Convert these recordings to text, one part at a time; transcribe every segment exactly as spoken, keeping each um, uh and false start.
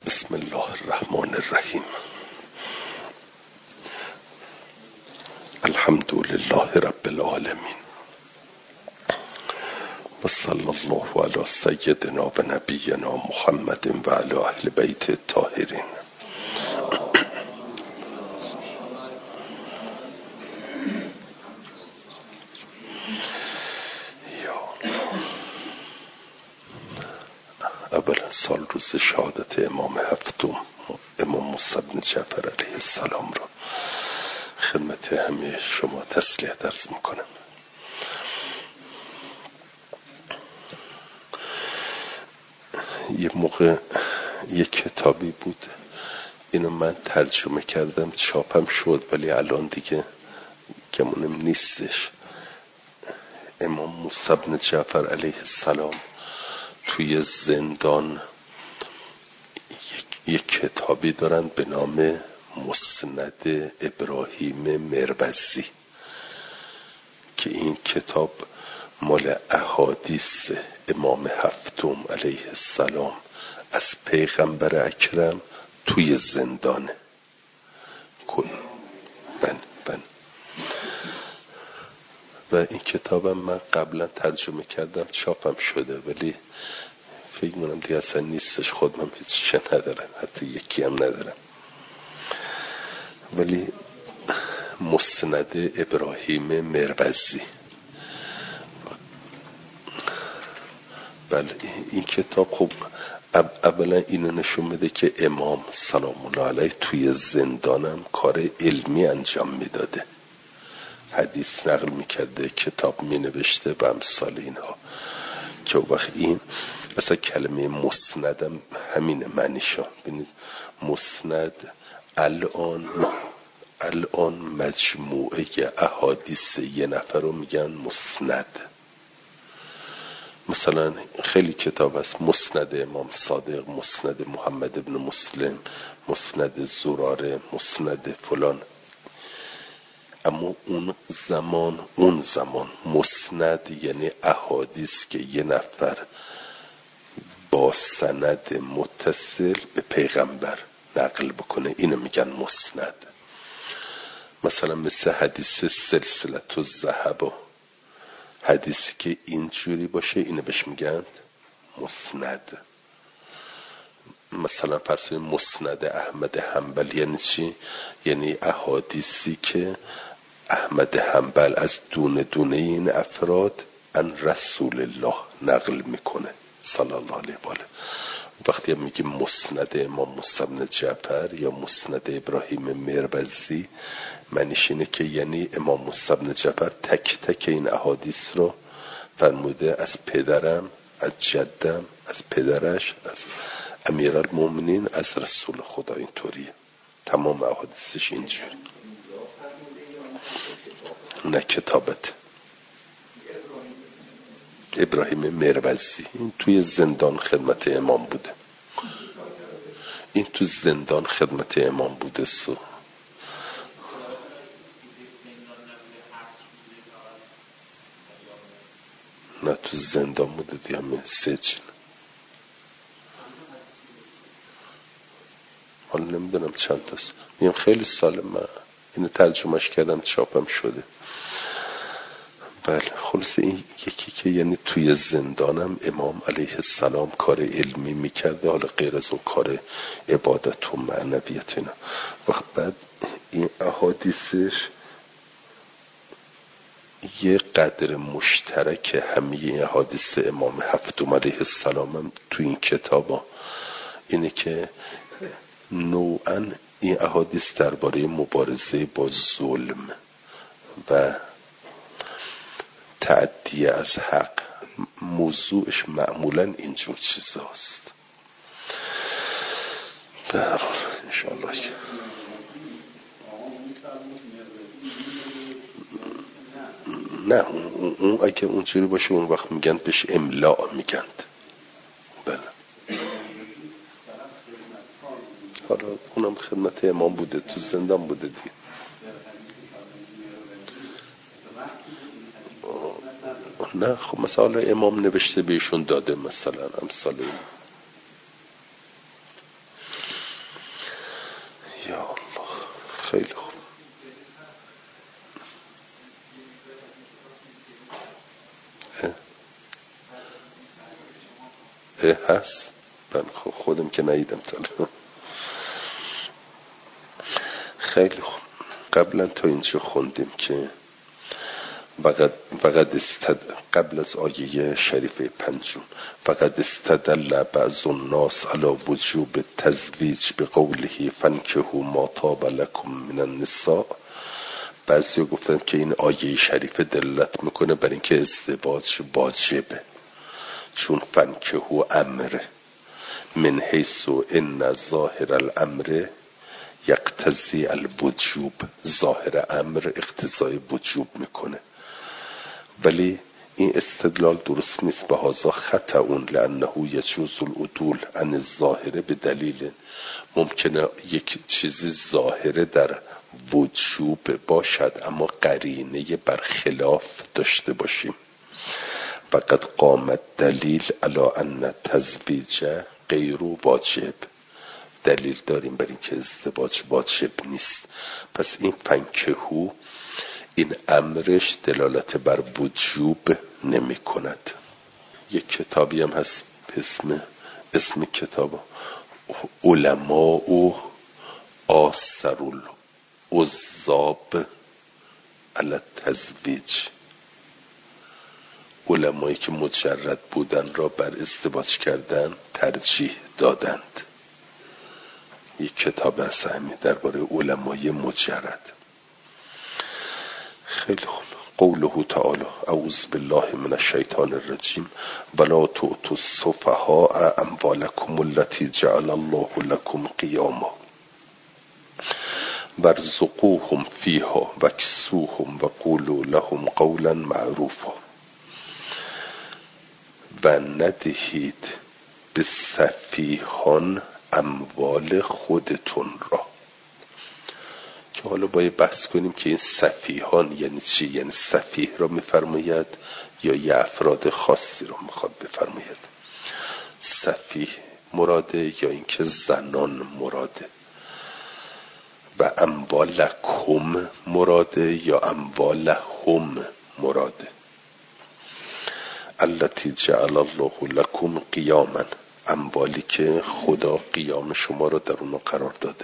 بسم الله الرحمن الرحیم. الحمد لله رب العالمین و صلی الله علی سیدنا و نبینا محمد و علی اهل بیت الطاهرین. اولا سال روز شهادت امام هفتم امام موسی بن جعفر علیه السلام را خدمت همه شما تسلیت عرض میکنم. یه موقع یه کتابی بود، اینو من ترجمه کردم، چاپم شد، ولی الان دیگه گمونم نیستش. امام موسی بن جعفر علیه السلام توی زندان یک, یک کتابی دارن به نام مسند ابراهیم مروزی که این کتاب مال احادیث امام هفتم علیه السلام از پیغمبر اکرم توی زندانه. بن بن و این کتابم من قبلا ترجمه کردم، چاپم شده، ولی فکر می‌کنم دیگه اصلا نیستش. خودم هیچ ندارم، حتی یکی هم ندارم. ولی مسند ابراهیم مروزی، بله این کتاب خب اولا اینو نشون میده که امام سلام الله علیه توی زندانم کار علمی انجام میداده، حدیث نقل میکرده، کتاب مینوشته و امثال اینها. که وقت این اصلا کلمه مسندم همینه معنیشا. ببینید مسند الان الان مجموعه احادیث یه نفر رو میگن مسند. مثلا خیلی کتاب هست، مسند امام صادق، مسند محمد ابن مسلم، مسند زراره، مسند فلان. اما اون زمان اون زمان مسند یعنی احادیث که یه نفر با سند متصل به پیغمبر نقل بکنه، اینو میگن مسند. مثلا مثل حدیث سلسلة الذهب، حدیثی که اینجوری باشه اینو بهش میگن مسند. مثلا فرض مسند احمد حنبل یعنی چی؟ یعنی احادیثی که احمد حنبل از دونه دونه این افراد ان رسول الله نقل میکنه صلی الله علیه و آله. وقتی میگیم مسند امام موسی بن جعفر یا مسند ابراهیم مروزی، معنیش اینه که یعنی امام موسی بن جعفر تک تک این احادیث رو فرموده از پدرم، از جدم، از پدرش، از امیرالمومنین، از رسول خدا. اینطوریه تمام احادیثش اینجوری. نه کتابت ابراهیم مروزی، این توی زندان خدمت امام بوده. این تو زندان خدمت امام بوده. سو نه تو زندان بوده دیگه، همه سجن. حالا نمیدونم چند تاست، میگم خیلی سال من اینو ترجمهش کردم، چاپم شده. بله خلاصه این یکی که یعنی توی زندانم امام علیه السلام کار علمی میکرده، حالا غیر از اون کار عبادت و معنویت اینا. وقت بعد این احادیثش یه قدر مشترک همه این احادیث امام هفتم علیه السلام هم تو این کتابا اینه که نوعاً این احادیث درباره مبارزه با ظلم و تعدی از حق، موضوعش معمولاً اینجور چیزاست. به هر حال انشاءالله که نه اون, اون اگه اونجوری باشه اون وقت میگن بهش املاء میگن. بله حالا اونم خدمت امام بوده، تو زندان بوده دیگه. نه خب مثلا امام نوشته بهشون داده، مثلا امثال این. یا الله. خیلی خوب. اه. اه هست. من خودم که ندیدم تا. خیلی خوب. قبلا تا اینجا خوندیم که فقط فقط استد... قبل از آیه شریفه پنجم فقط استدل بعض الناس على وجوب التزویج بقوله فانکحوا ما طاب لكم من النساء. بعضی گفتن که این آیه شریفه دلالت میکنه بر اینکه ازدواج واجبه، چون فانکحوا امر من حیث ان ظاهر الامر یقتضی الوجوب. ظاهر امر اقتضای وجوب میکنه، ولی این استدلال درست نیست. به هذا خطأ لانه یجوز العدول عن الظاهره به دلیل. ممکنه یک چیزی ظاهره در وجوب باشد اما قرینه برخلاف داشته باشیم. فقد قامت دلیل علی ان تزویج غیر واجب. دلیل داریم بر اینکه ازدواج واجب نیست. پس این فانکحوا این امرش دلالت بر وجوب نمی کند. یک کتابی هم هست اسم اسم کتاب علماء آثر العزاب علی التزویج. علمایی که مجرد بودن را بر ازدواج کردن ترجیح دادند. یک کتاب هست همین درباره علمای مجرد. خیلی خوب. قوله تعالی اعوذ بالله من الشیطان الرجیم ولا تؤتوا السفهاء اموالکم التي جعل الله لكم قیاما وارزقوهم فیها واکسوهم وقولوا لهم قولا معروفا. و ندهید به سفیهان اموال خودتون را. که حالا باید بحث کنیم که این سفیهان یعنی چی؟ یعنی سفیه را میفرماید یا یه افراد خاصی را میخواد بفرماید؟ سفیه مراده یا اینکه زنان مراده؟ و اموالکم مراده یا اموالهم مراده؟ التی جعل الله لکم قیاما، اموالی که خدا قیام شما را در اونها قرار داده.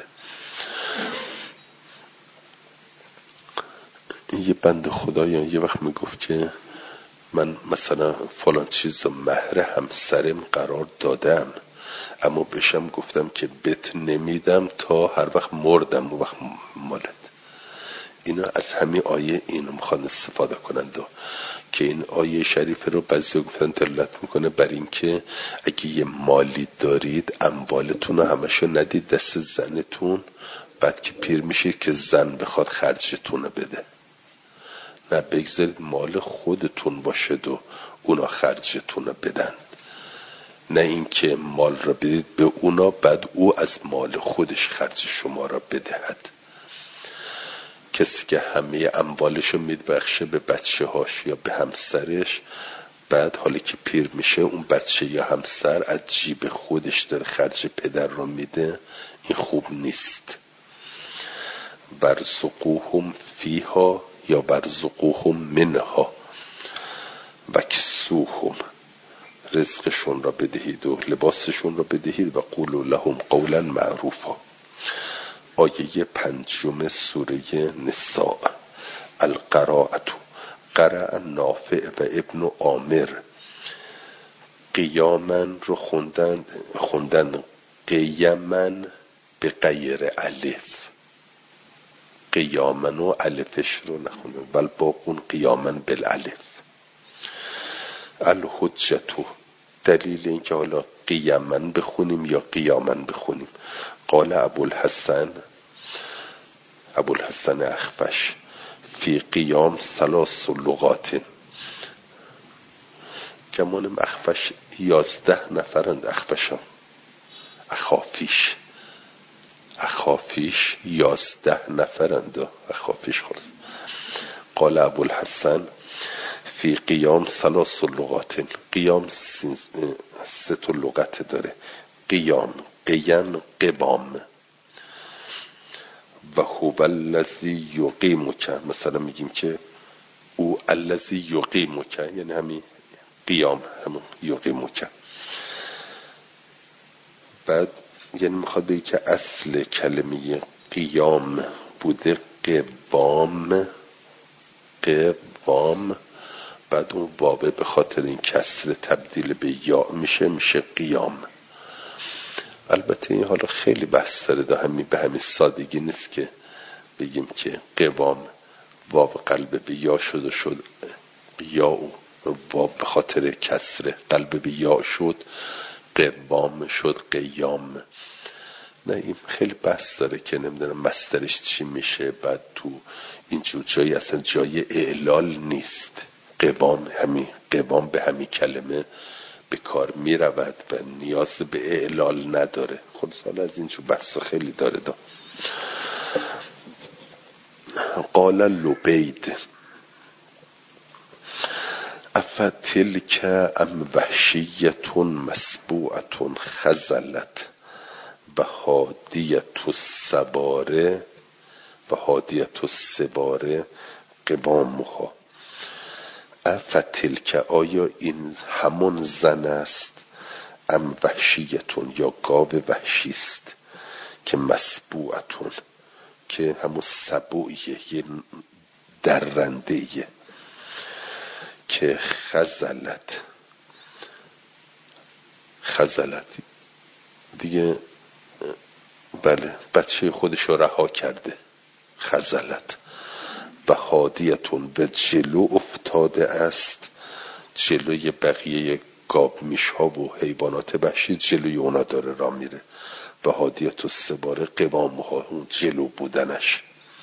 یه بنده خدایان یه وقت میگفت که من مثلا فلان چیز مهر همسرم قرار دادم، اما بهشم گفتم که بت نمیدم تا هر وقت مردم و وقت مالت. اینا از همین آیه اینو میخوان استفاده کنند و که این آیه شریفه رو بعضی گفتن دلالت میکنه بر این که اگه یه مالی دارید اموالتون رو همشو ندید دست زنتون، بعد که پیر میشید که زن بخواد خرجتون رو بده. نه، بگذارید مال خودتون باشد و اونا خرجتون رو بدن. نه اینکه مال را بدید به اونا بعد او از مال خودش خرج شما را بدهد. کسی که همه اموالش رو میبخشه به بچه هاش یا به همسرش، بعد حالی که پیر میشه اون بچه یا همسر از جیب خودش داره خرج پدر رو میده، این خوب نیست. برزقوهم فیها یا برزقوهم منها وکسوهم، رزقشون را بدهید و لباسشون را بدهید و قولوا لهم قولا معروفا. آیه پنجم سوره نساء. القراءة قرأ نافع و ابن عامر. قیامن رو خوندن خوندن قیامن به غیر الف. قیامن و الفش رو نخوندن بل باقون قیامن بالالف. الحجتو، دلیل این که حالا قیامن بخونیم یا قیامن بخونیم. قال ابوالحسن ابوالحسن اخفش فی قیام ثلاث لغات. گمانم اخفش یازده نفرند. اخفشم اخافیش اخافیش یازده نفرند. اخافیش خلاص. قال ابوالحسن فی قیام ثلاث لغات. قیام سه تا لغت داره. قیام، قیان، قبام. و هو الذی یقیمک، مثلا میگیم که او الذی یقیمک یعنی همین قیام، همون یقیمک. بعد یعنی میخواد بگه که اصل کلمه قیام بوده قوام، قوام، بعد اون بابه به خاطر این کسر تبدیل به یا میشه میشه قیام. البته این حالا خیلی بحث داره، ده همین به همین سادگی نیست که بگیم که قوام واو قلب به یا شد و شد یا و واو به خاطر کسر قلب به یا شد قوام شد قیام. نه این خیلی بحث داره که نمیدونم مصدرش چی میشه. بعد تو اینجور جایی اصلا جای اعلال نیست. قوام همین قوام به همین کلمه به کار می رود و نیاز به اعلال نداره. خب سال از اینجور بحث خیلی داره دا. قال لبید افتلک ام وحشیتون مسبوعتون خزلت و هادیت السباره و هادیت السباره قوامها. افتلک آیا این همون زن است، ام وحشیتون یا گاو وحشیست، که مسبوعتون که همون سبوعیه یه درندهیه، که خزلت خزلت دیگه بله بچه خودش رو رها کرده، خزلت. و هادیتون به جلو افتاده است، جلوی بقیه گاو میشها و حیوانات وحشی جلوی اونا داره را میره. و هادیت و سباره قوامها اون جلو بودنش.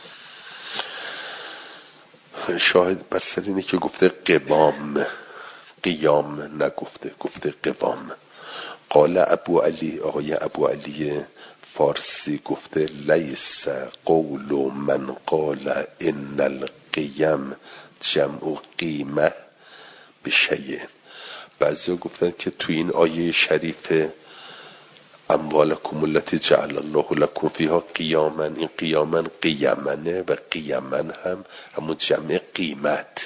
شاهد بر سر اینه که گفته قوام، قیام نگفته، گفته قوام. قال ابو علی، آقای ابو علی فارسی گفته لیس قول من قال ان القیم جمع قیمه بشیء. بعضیا گفتن که تو این آیه شریف اموالکم التي جعل الله لكم فيها قیاما، این قیاما قیمنه و قیمن هم همون جمع قیمت،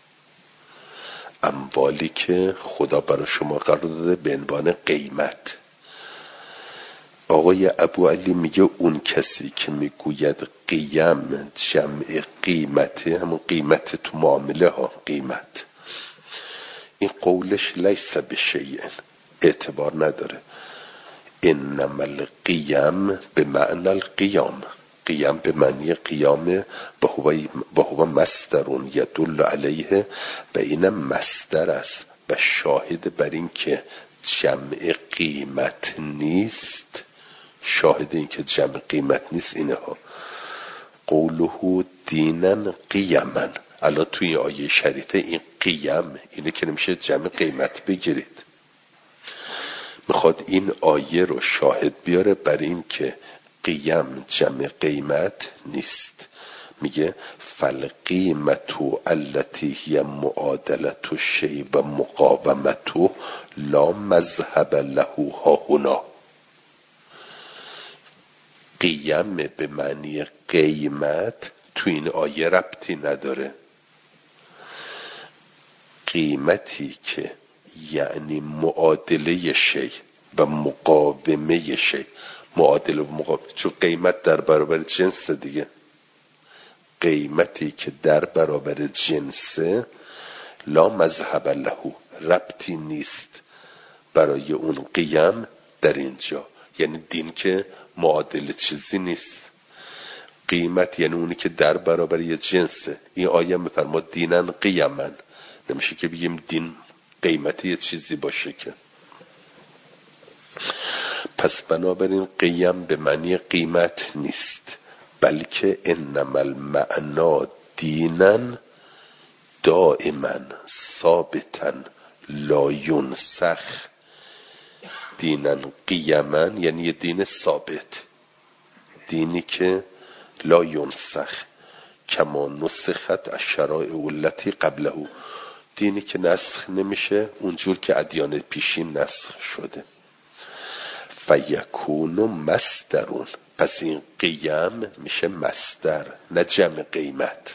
اموالی که خدا برای شما قرار داده به عنوان قیمت. آقای ابو علی میگه اون کسی که میگوید قیم جمع قیمته، همون قیمت تو معامله ها قیمت، این قولش لیس بشیء اعتبار نداره. انما القیم به معنی القیام، قیام به معنی قیامه و هو مصدرون یدل علیه و این مصدر است و شاهد بر این که جمع قیمت نیست، شاهد این که جمع قیمت نیست اینه ها. قوله دینن قیمن، الان توی این آیه شریفه این قیم اینه که نمیشه جمع قیمت بگیرید، میخواد این آیه رو شاهد بیاره بر این که قیم جمع قیمت نیست. میگه فالقیمتو التي هي معادلت الشیء و مقاومتو لا مذهب له ها هنا. قیم به معنی قیمت تو این آیه ربطی نداره. قیمتی که یعنی معادله شی و مقاومه شی، معادله و مقاومه، چون قیمت در برابر جنس دیگه، قیمتی که در برابر جنسه لا مذهب له، ربطی نیست برای اون قیم در اینجا. یعنی دین که معادل چیزی نیست، قیمت یعنی اونی که در برابر یه جنسه. این آیه میفرما دینن قیمن، نمیشه که بگیم دین قیمتی یه چیزی باشه که. پس بنابراین قیم به معنی قیمت نیست، بلکه انما المعنا دینن دائما ثابتا لا ینسخ. دینن قیمن یعنی یه دین ثابت، دینی که لا ینسخ کما نسخت الشرائع التي قبله، دینی که نسخ نمیشه اونجور که ادیان پیشین نسخ شده. فیکون مصدرون، پس این قیم میشه مصدر، نه جمع قیمت.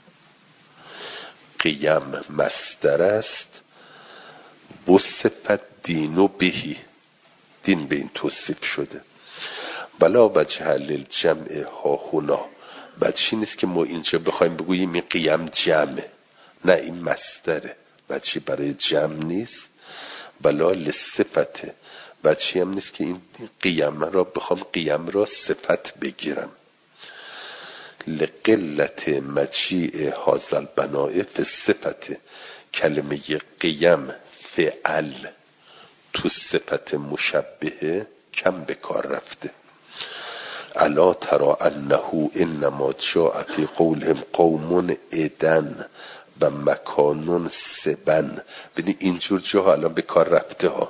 قیم مصدر است. وصفت دین بهی، دین به این توصیف شده. بلا وجه للجمع ها هنا، بچه نیست که ما اینجا بخوایم بگوییم این قیم جمعه، نه این مصدره، بچه برای جمع نیست. بلا لصفته، بچه هم نیست که این قیم را بخوام قیم را صفت بگیرم. لقلت مجیع هذا البناء فی الصفت، کلمه قیم فعل تو صفت مشبهه کم به کار رفته. الا ترى انه انما جاء فی قولهم قوم ادن و مکانون سبن. ببین اینجور جاها الان به کار رفته ها.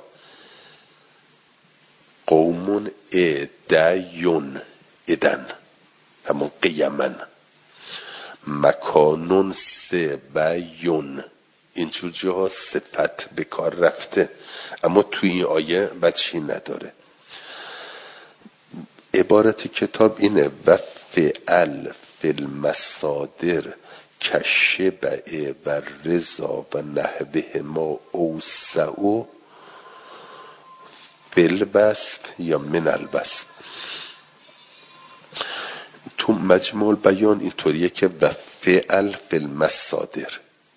قومون ادیون، ادن همون قیمن. مکانون سبیون، اینجور جاها صفت به کار رفته، اما توی این آیه بچی نداره. عبارت کتاب اینه و فعل فی المصادر کشبع و رضا و نحوه ما اوسعو فی الوصف یا من الوصف. تو مجموع البیان اینطوریه که و فعل فی المصادر،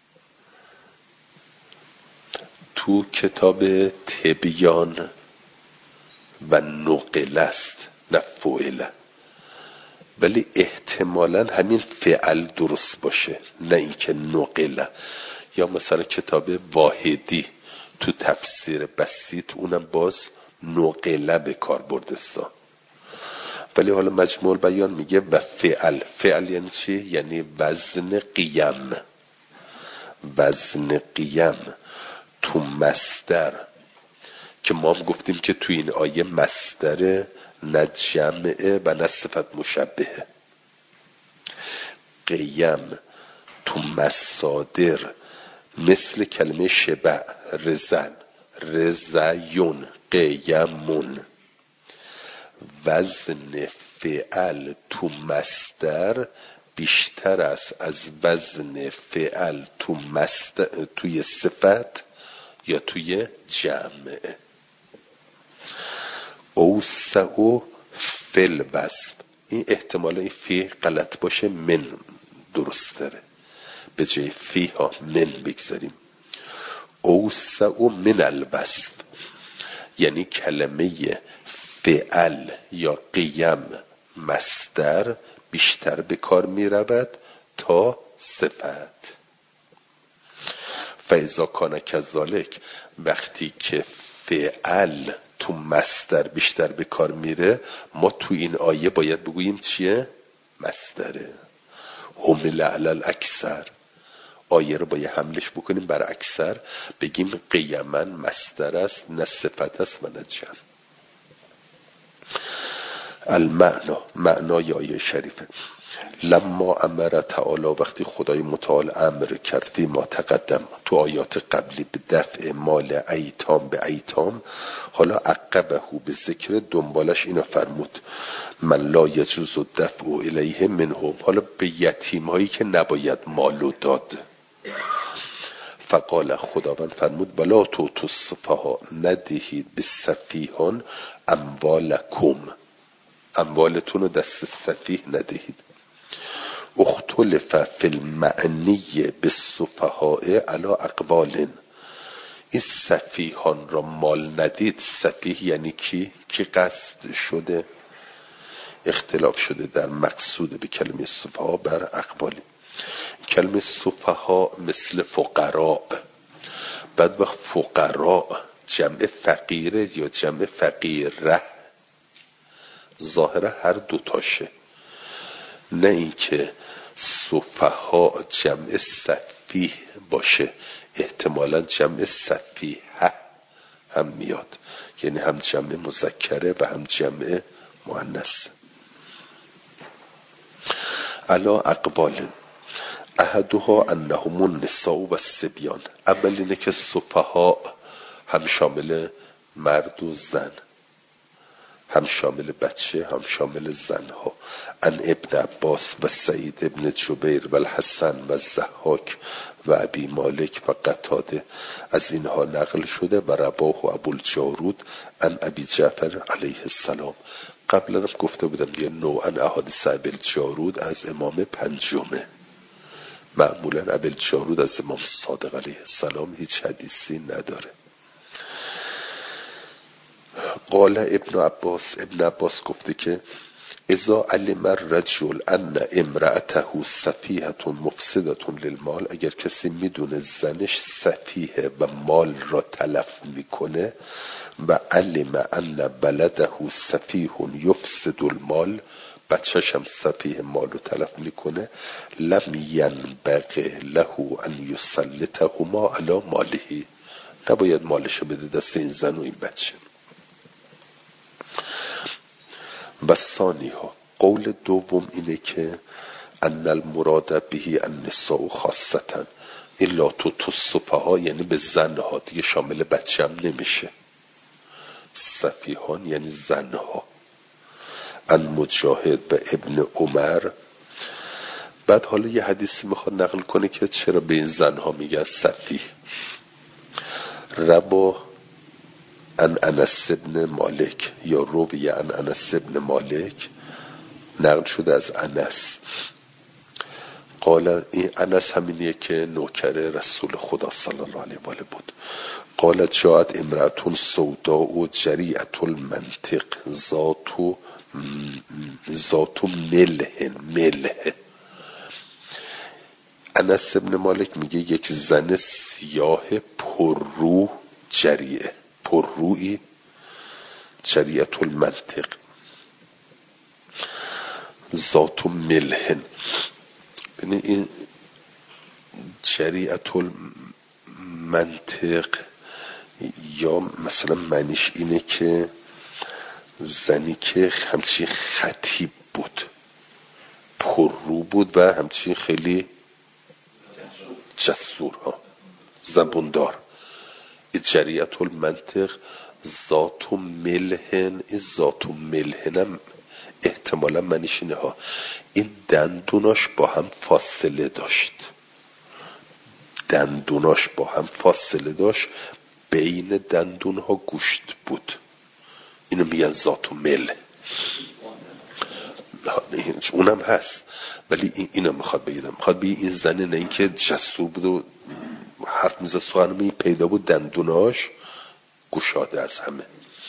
تو کتاب تبیان و نقل است نه فعل، ولی احتمالاً همین فعل درست باشه نه اینکه نقل. یا مثلا کتاب واحدی تو تفسیر بسیط اونم باز نقل به کار برده سا، ولی حالا مجموع بیان میگه و فعل. فعل یعنی چی؟ یعنی وزن قیم. وزن قیم تو مصدر، که ما هم گفتیم که تو این آیه مصدر نه جمعه و نه صفت مشبهه. قیم تو مصادر مثل کلمه شبع، رزن، رزیون، قیمون. وزن فعل تو مصدر بیشتر است از وزن فعل تو مصدر توی صفت یا توی جمع. اوسعو فی الوصف، این احتمالا این فی غلط باشه، من درست داره، به جای فی ها من بگذاریم. اوسعو من الوصف یعنی کلمه فعل یا قیم مصدر بیشتر به کار می رود تا صفت. فاذا کان کذالک، وقتی که فعل تو مصدر بیشتر به کار میره، ما تو این آیه باید بگوییم چیه؟ مصدره. حمل علی الاکثر، آیه رو باید حملش بکنیم بر اکثر، بگیم قیمن مصدر است نه صفت است و نه جمع. المعنا، معنای آیه شریفه. لما امر تعالی، وقتی خدای متعال امر کرد فی ما تقدم تو آیات قبلی به دفع مال ایتام به ایتام، حالا عقبه به ذکر دنبالش اینو فرمود من لا یجوز الدفع الیه منهم، حالا به یتیم هایی که نباید مالو داد. فقال، خداوند فرمود ولا توتوا السفهاء، ندهید به سفیهان اموالکم، اموالتون رو دست سفیه ندهید. اختلف فی المعنی بالسفهاء علی اقوال، این سفیهان را مال ندید، سفیه یعنی کی؟ کی قصد شده؟ اختلاف شده در مقصود به کلمه سفها بر اقوالی. کلمه سفها مثل فقراء، بعد وقت فقراء جمع فقیره یا جمع فقیره، ظاهره هر دوتاشه، نه اینکه سفها جمع سفیه باشه، احتمالا جمع سفیه هم میاد، یعنی هم جمع مذکره و هم جمع مؤنث. علا اقبال، احدها انهم النساء و الصبیان، اول اینه که سفها هم شامل مرد و زن، هم شامل بچه هم شامل زنها. ان ابن عباس و سعید ابن جبیر و الحسن و الضحاک و ابی مالک و قتاده از اینها نقل شده و رواه و ابوالجارود ان ابی جعفر علیه السلام. قبلا هم گفته بودم دیگه نوعا احادیث ابوالجارود از امام پنجمه، معمولا ابوالجارود از امام صادق علیه السلام هیچ حدیثی نداره. قال ابن عباس، ابن عباس گفته که اذا علم الرجل ان امرأته سفیهة مفسدة للمال، اگر کسی میدونه زنش سفیه و مال را تلف میکنه، و علم ان بلده سفیه یفسد المال، بچهش هم سفیه مال رو تلف میکنه، لم ینبغی له ان یسلطهما علی ماله، نباید مالشو بده دست این زن و این بچه. و ثانی ها، قول دوم اینه که ان المراد به النساء خاصتا، الا تو تصفها یعنی به زنها، دیگه شامل بچه هم نمیشه، سفیهان یعنی زنها. ان مجاهد و ابن عمر. بعد حالا یه حدیثی میخواد نقل کنه که چرا به این زنها میگه سفیه. ربا ان انس ابن مالک، یا روی ان انس ابن مالک نقل شده از انس. قال، این انس همینیه که نوکر رسول خدا صلی الله علیه و آله بود. قالت جاءت امرأة سوداء جریعة المنطق ذات ذات ملح ملح. انس ابن مالک میگه یک زن سیاه پررو، جریعه پررویی، جریعة المنطق ذات ملح. ببین این جریعة المنطق یا مثلا معنیش اینه که زنی که همچین خطیب بود، پررو بود و همچین خیلی جسور ها، زبوندار. جریعة المنطق ذات ملحن، این ذات ملحن احتمالا معنیش اینه ها، این دندوناش با هم فاصله داشت، دندوناش با هم فاصله داشت، بین دندونها گوشت بود، اینو میگن ذات ملح. اونم هست، ولی اینو میخواد بگیدم، میخواد بگی این زنه نه اینکه جسور بود و حرف میزد سخن می پیدا بود، دندوناش گشاده از همه.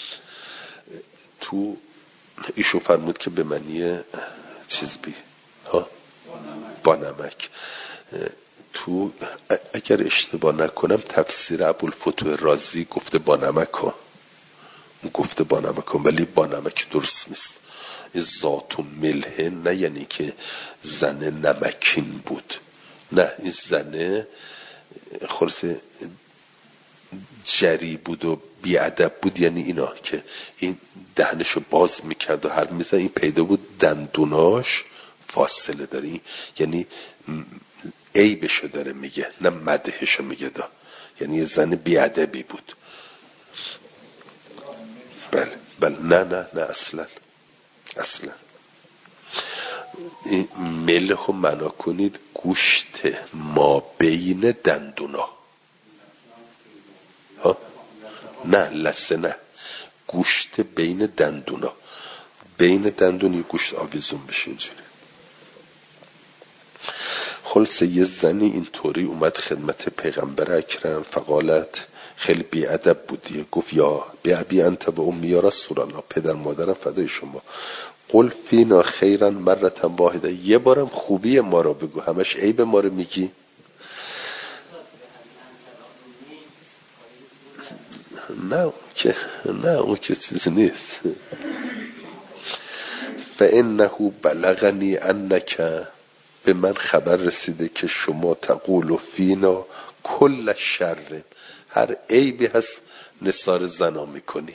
تو ایشو فرمود که به معنی چیز بی ها با نمک. تو اگر اشتباه نکنم تفسیر ابوالفتوح رازی گفته با نمک ها، گفته با نمک ها، ولی با نمک درست نیست. ذات و ملح نه یعنی که زن نمکین بود، نه، این زنه خلاص جری بود و بیادب بود، یعنی اینا که این دهنشو باز میکرد و حرف میزد، این پیدا بود دندوناش فاصله داره، یعنی عیبشو داره میگه نه مدحشو میگه دا، یعنی یه زن بیادبی بود. بله بله، نه نه نه اصلا اصلا. این ملحو معنا کنید گوشت ما بین دندونا ها، نه لسه، نه گوشت بین دندونا، بین دندونی گوشت آویزون بشه اینجوری. خلاصه یه زنی اینطوری اومد خدمت پیغمبر اکرم، فقالت، خیلی بیادب بودیه، گفت یا بی ابی انت و امی یا رسول الله، پدر مادرم فدای شما، قل فینا خیرا مرتا واحده، یه بارم خوبی ما رو بگو، همش عیب ما رو میگی. نه اون که نه اون که چیز نیست. فانه بلغنی انک، به من خبر رسیده که شما تقول فینا کل شر، هر عیبی هست نثار زنا میکنی.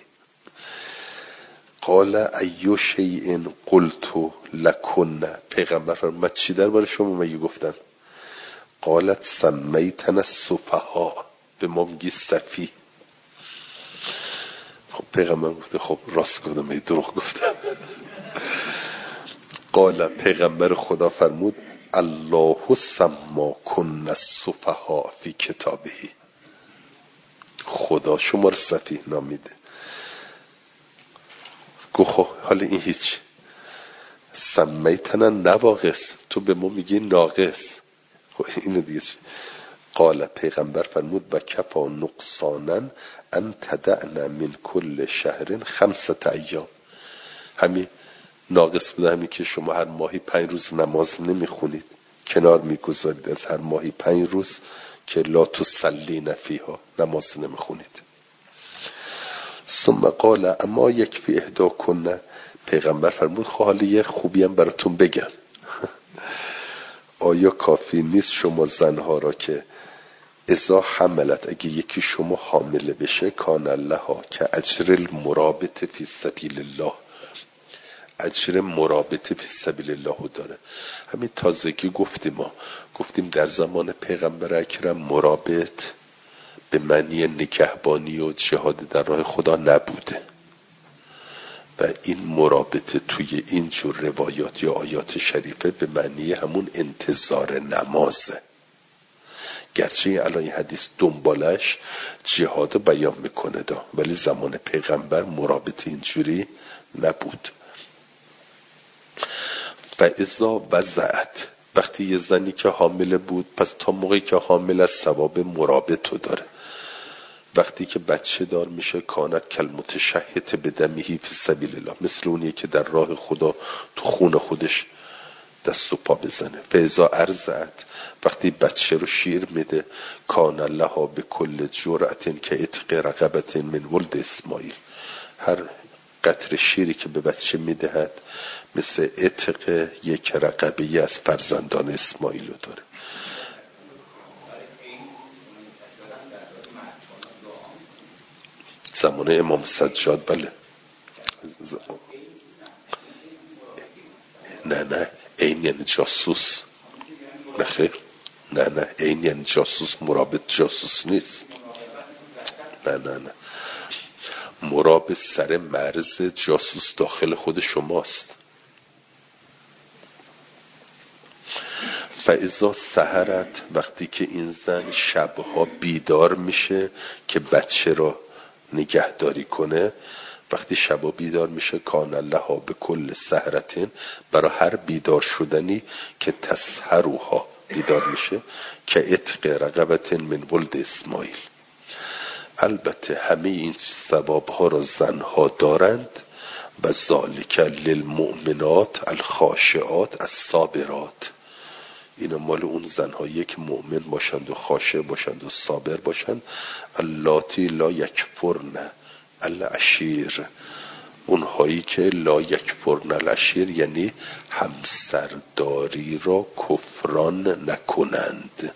قال ایو شیء قلت لکن، پیغمبر فرمود چی درباره شما مگه گفتم؟ قالت سمیتنا السفها، به ما میگی سفیه. خب پیغمبر گفته خب راست گفتم ای دروغ گفتم. قال پیغمبر خدا فرمود الله سما کن السفهاء فی کتابه، خدا شما رو سفیه نامیده. گو خب حالا این هیچ سمیتنا نواقص، تو به ما میگی ناقص. خب اینو دیگه چی؟ قال پیغمبر فرمود و کفا نقصانا ان تدعنا من کل شهر خمسة ایام، همین ناقص بوده همین که شما هر ماهی پنج روز نماز نمیخونید، کنار میگذارید از هر ماهی پنج روز که لا تصلین فیها، نماز نمیخونید. ثم قال اما یکفی اهدا کنه، پیغمبر فرمود خب حالا یه خوبی هم براتون بگم، آیا کافی نیست شما زنها را که اذا حملت، اگه یکی شما حامله بشه، کان لها که اجر المرابط فی سبیل الله، اجر مرابط فی سبیل الله داره. همین تازگی گفتیم ما گفتیم در زمان پیغمبر اکرم مرابط به معنی نگهبانی و جهاد در راه خدا نبوده و این مرابطه توی این جور روایات یا آیات شریفه به معنی همون انتظار نمازه، گرچه الان این حدیث دنبالش جهاد بیان میکنه دا، ولی زمان پیغمبر مرابطه اینجوری نبود. فاذا وضعت، وقتی یه زنی که حامله بود، پس تا موقعی که حامل از ثواب مرابطه داره. وقتی که بچه دار میشه کانت کالمتشهد بدمه فی سبیل الله، مثل اونیه که در راه خدا تو خون خودش دست و پا بزنه. فاذا ارضعت، وقتی بچه رو شیر میده، کان لها بكل جرعت که اتق رقبت من ولد اسماعیل، هر قطره شیری که به بچه میدهد مثل اتق یک رقبه از فرزندان اسماعیل رو داره. زمان امام سجاد بله. نه نه این یعنی جاسوس، نه خیر، نه نه این یعنی جاسوس، مرابط جاسوس نیست، نه نه نه مرابط سر مرز جاسوس داخل خود شماست. فاذا سحرت، وقتی که این زن شبها بیدار میشه که بچه را نگهداری کنه، وقتی شبا بیدار میشه کان لها به کل سحرتین، برای هر بیدار شدنی که تسحروها بیدار میشه، که اتق رقبت من ولد اسماعیل. البته همه این ثواب ها را زنها دارند و ذالک للمؤمنات الخاشعات الصابرات، اینا مال اون زنهایی که مؤمن باشند و خاشع باشند و صابر باشند. اللاتی لا یکفرن العشیر، اونهایی که لا یکفرن العشیر یعنی همسرداری را کفران نکنند.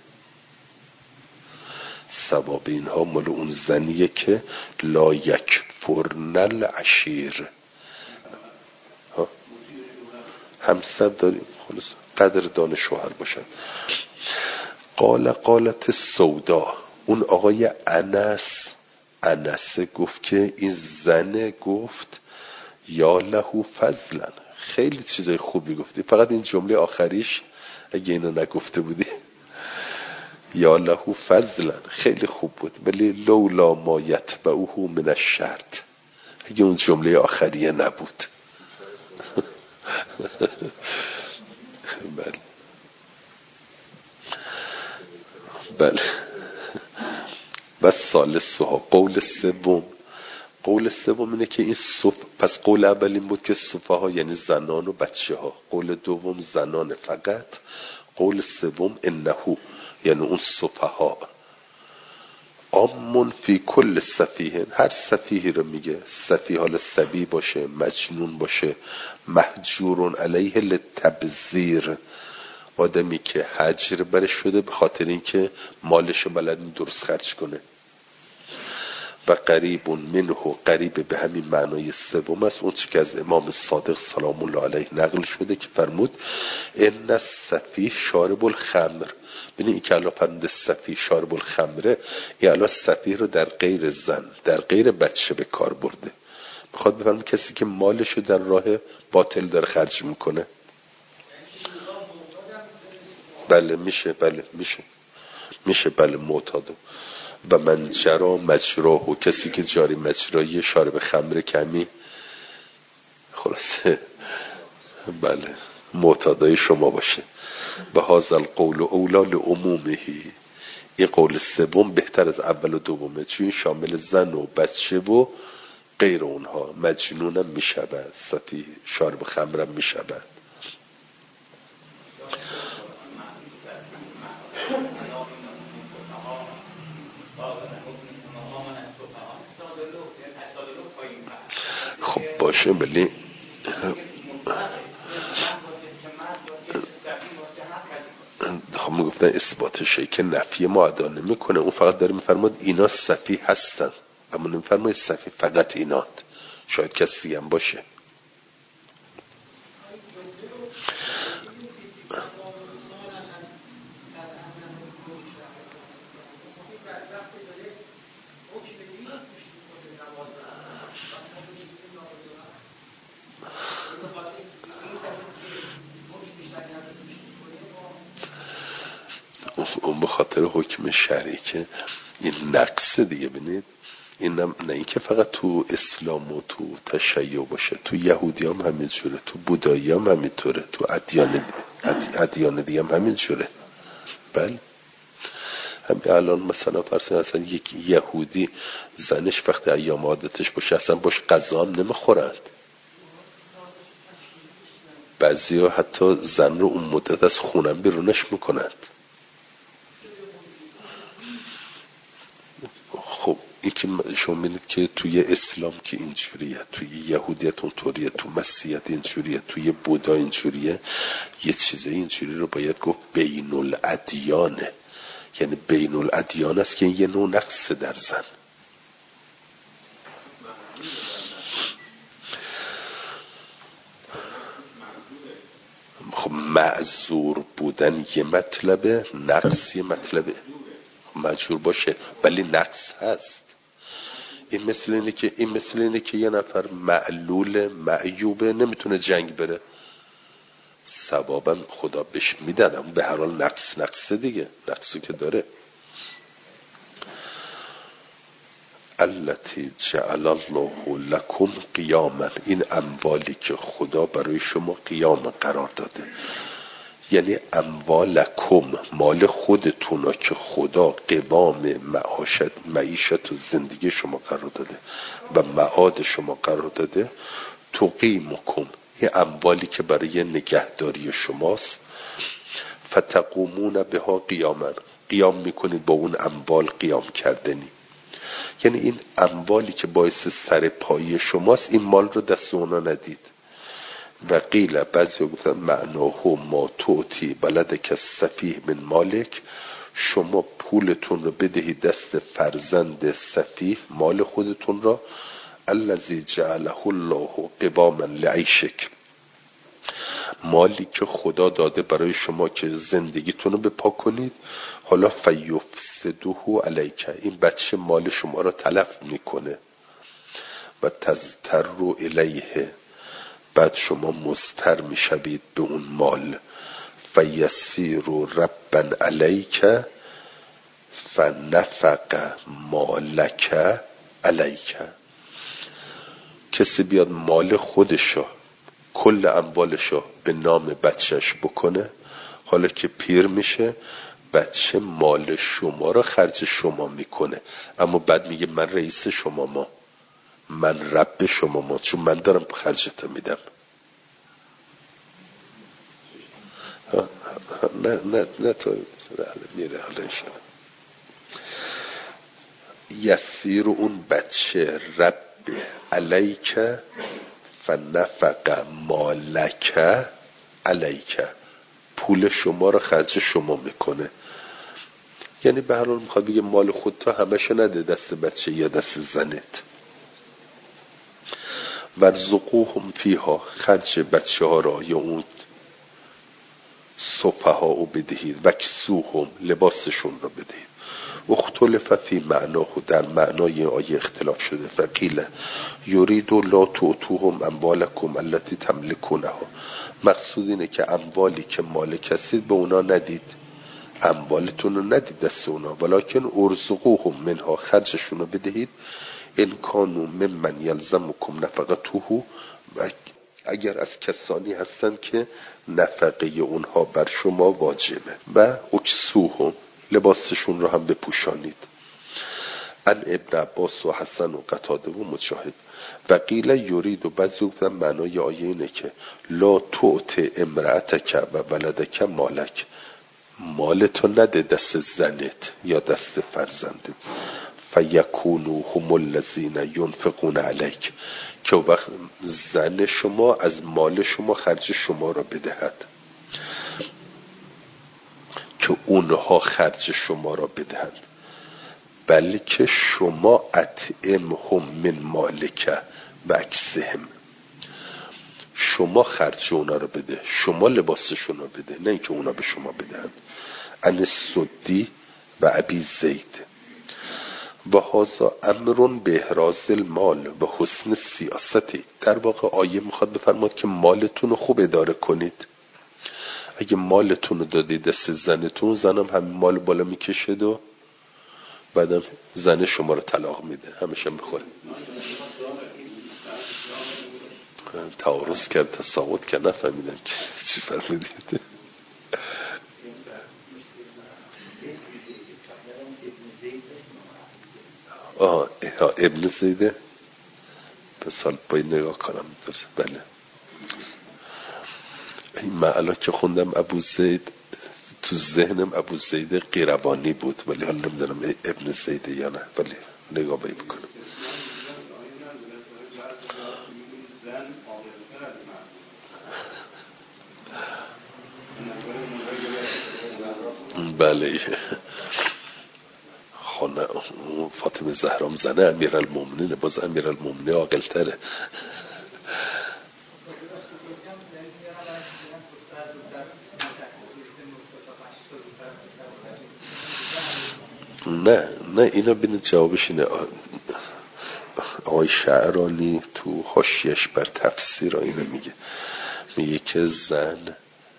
ثواب اینها مال اون زنیه که لا یکفرن العشیر، همسرداری خلاص قدردان شوهر باشن. قال قالت سودا، اون آقای انس انس گفت که این زن گفت یا لهو فضلا، خیلی چیزای خوبی گفتی، فقط این جمله آخریش اگه اینو نگفته بودی یا لهو فضلا خیلی خوب بود، ولی لولا ما یتبعوه من الشرط، اگه اون جمله آخریه نبود. بله بله. و ثالثها، قول سوم، قول سوم اینه که این صف، پس قول اول این بود که صفها یعنی زنان و بچه ها، قول دوم زنان فقط، قول سوم انهو یعنی اون صفها. آمون فی کل سفیه، هر سفیهی رو میگه، سفیه حالا سبی باشه، مجنون باشه، مهجورون علیه للتبذیر، آدمی که هجر برش شده به خاطر اینکه مالش بلد درست خرج کنه. و قریب منه قریب به همین معنای سوم است، اون چی که از امام صادق سلام الله علیه نقل شده که فرمود ان السفیح شارب الخمر. ببین این که الله فرمود سفیح شارب الخمره، این الله سفیح رو در غیر زن در غیر بچه به کار برده. میخواد بفرمونه کسی که مالش رو در راه باطل داره خرج میکنه. بله میشه، بله میشه میشه بله معتاد و من جرا مجراه و کسی که جاری مجرایی شارب خمر کمی، خلاصه بله معتادای شما باشه. و هذا القول اولا لعمومه، این قول سوم بهتر از اول و دومه، چون شامل زن و بچه و غیر اونها. مجنونم میشود، سفیه شارب خمرم میشود. خب باشه ولی خب میگفتن اثبات شی که نفی ما ادا نمیکنه، اون فقط داره میفرماد اینا سفیه هستن، اما نمیفرماد سفیه فقط اینات، شاید کسی هم باشه. اون به خاطر حکم شرعی که این نقص دیگه. ببینید این نه این که فقط تو اسلام و تو تشیع باشه، تو یهودی هم همینجوره، تو بودایی هم همینطوره، تو ادیان ادیان دیگه هم همینجوره. بله همین الان مثلا فرض اصلا یک یهودی زنش وقتی ایام عادتش باشه اصلا باش غذا هم نمیخورند. بعضیا حتی زن رو اون مدت از خونم بیرونش میکنند. خب این که شما می‌بینید که توی اسلام که اینجوریه، توی یهودیت اونطوریه، تو مسیحیت اینجوریه، توی بودا اینجوریه، یه چیزه اینجوری رو باید گفت بین الادیانه، یعنی بین الادیان است که این یه نوع نقص در زن. خب معذور بودن یه مطلبه، نقص یه مطلبه. خب مجبور باشه ولی نقص هست. این مثل اینه که این مثل اینه که یه نفر معلول معیوبه نمیتونه جنگ بره، ثوابا خدا بهش میدن، اما به هر حال نقص نقصه دیگه، نقصی که داره. التی جعل الله لکم قیاما، این اموالی که خدا برای شما قیام قرار داده، یعنی اموالکم مال خودتونا که خدا قوام معاشت معیشت و زندگی شما قرار داده و معاد شما قرار داده. تقیمکم، این اموالی که برای نگهداری شماست. فتقومون بها قیاما، قیام میکنید با اون اموال قیام کردنی، یعنی این اموالی که باعث سر پای شماست این مال رو دست اونا ندید. و قیل بعضی گفتن معناه ما توتی بلدک السفیه من مالک، شما پولتون رو بدهید دست فرزند سفیه مال خودتون را. الذی جعله الله قواما لعیشک، مالی که خدا داده برای شما که زندگیتون رو بپا کنید. حالا فیفسده علیک، این بچه مال شما را تلف میکنه. و تزتر الیه، بعد شما مضطر میشوید به اون مال. فیسیر ربا علیک فنفق مالک علیک، کسی بیاد مال خودشو کل اموالشو به نام بچهش بکنه، حالا که پیر میشه بچه مال شما رو خرج شما میکنه، اما بعد میگه من رئیس شما ما، من رب شما ما، چون من دارم خرجت میدم. نه نه نه تو میره حالا انشاءالله. یسیر اون بچه رب علیک فنفق مالک علیک، پول شما رو خرج شما میکنه. یعنی به هر حال میخواد بگه مال خودتا همشو نده دست بچه یا دست زنت. ورزقوهم فیها، خرج بچه ها را یا اون صفحه او بدهید، وکسوهم، لباسشون را بدهید. اختلف فی معناه، در معنای آیه اختلاف شده. فقیل یرید لا تعطوهم اموالکم التي تملکونها، مقصود اینه که اموالی که مالک هستید به اونا ندید، اموالتون رو ندید دست اونا، ولکن ارزقوهم منها، خرجشون رو بدهید. ان کانوا ممن یلزمکم نفقته، اگر از کسانی هستن که نفقه اونها بر شما واجبه. و اکسوهم، لباسشون رو هم بپوشانید. ان ابن عباس و حسن و قتاده و مجاهد. و قیل یرید، و بعضی گفتن معنای آیه اینه که لا تعط امرأتک و ولدک مالک، مالتو نده دست زنت یا دست فرزندت. فیکونوا هم الذین ینفقون علیک، که وقت زن شما از مال شما خرج شما را بدهد، که اونها خرج شما را بدهند. بلکه شما اطعم هم من مالک و اکسهم، شما خرج اونا را بده، شما لباسشون را بده، نه اینکه اونا به شما بدهند. ان سدی و ابی زید. و هذا امر به احراز المال و حسن سیاستی، در واقع آیه میخواد بفرماد که مالتون رو خوب اداره کنید. اگه مالتون رو دادی دست زنتون، زنم همین مال بالا میکشد و بعدم زن شما رو طلاق میده، همیشه میخوره. تعارض کرد، تساقط کرد، نفهمیدم که چی فرمودید. آه ابن زیده، به سال باید نگاه کنم. بله من الان که خوندم ابو زید، تو ذهنم ابو زید قیروانی بود، ولی حالا نمیدونم ابن زیده یا نه، ولی نگاه باید بکنم. بله خانه فاطمه زهرام زنه امیرالمومنین، باز امیرالمومنین عاقل تره. نه نه اینا بینید جوابش اینه. آقای شعرانی تو حاشیه‌اش بر تفسیر اینو میگه، میگه که زن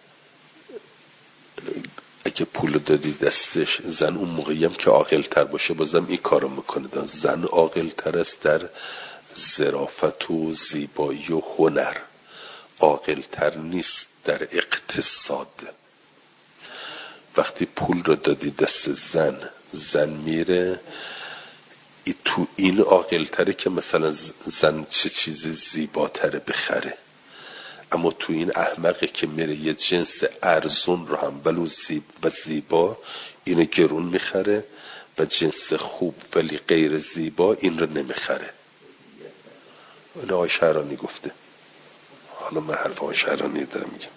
اگه پول دادی دستش، زن اون موقعی هم که عاقل تر باشه بازم این کارو میکنه. زن عاقل تر است در ظرافت و زیبایی و هنر، عاقل تر نیست در اقتصاد. وقتی پول رو دادی دست زن، زن میره ای تو این عاقل تره که مثلا زن چه چیز زیباتره بخره، اما تو این احمقه که میره یه جنس ارزون رو هم ولو زیب و زیبا اینو گرون میخره و جنس خوب ولی غیر زیبا این رو نمیخره. این آقای شعرانی گفته، حالا من حرف آقای شعرانی دارم میگم.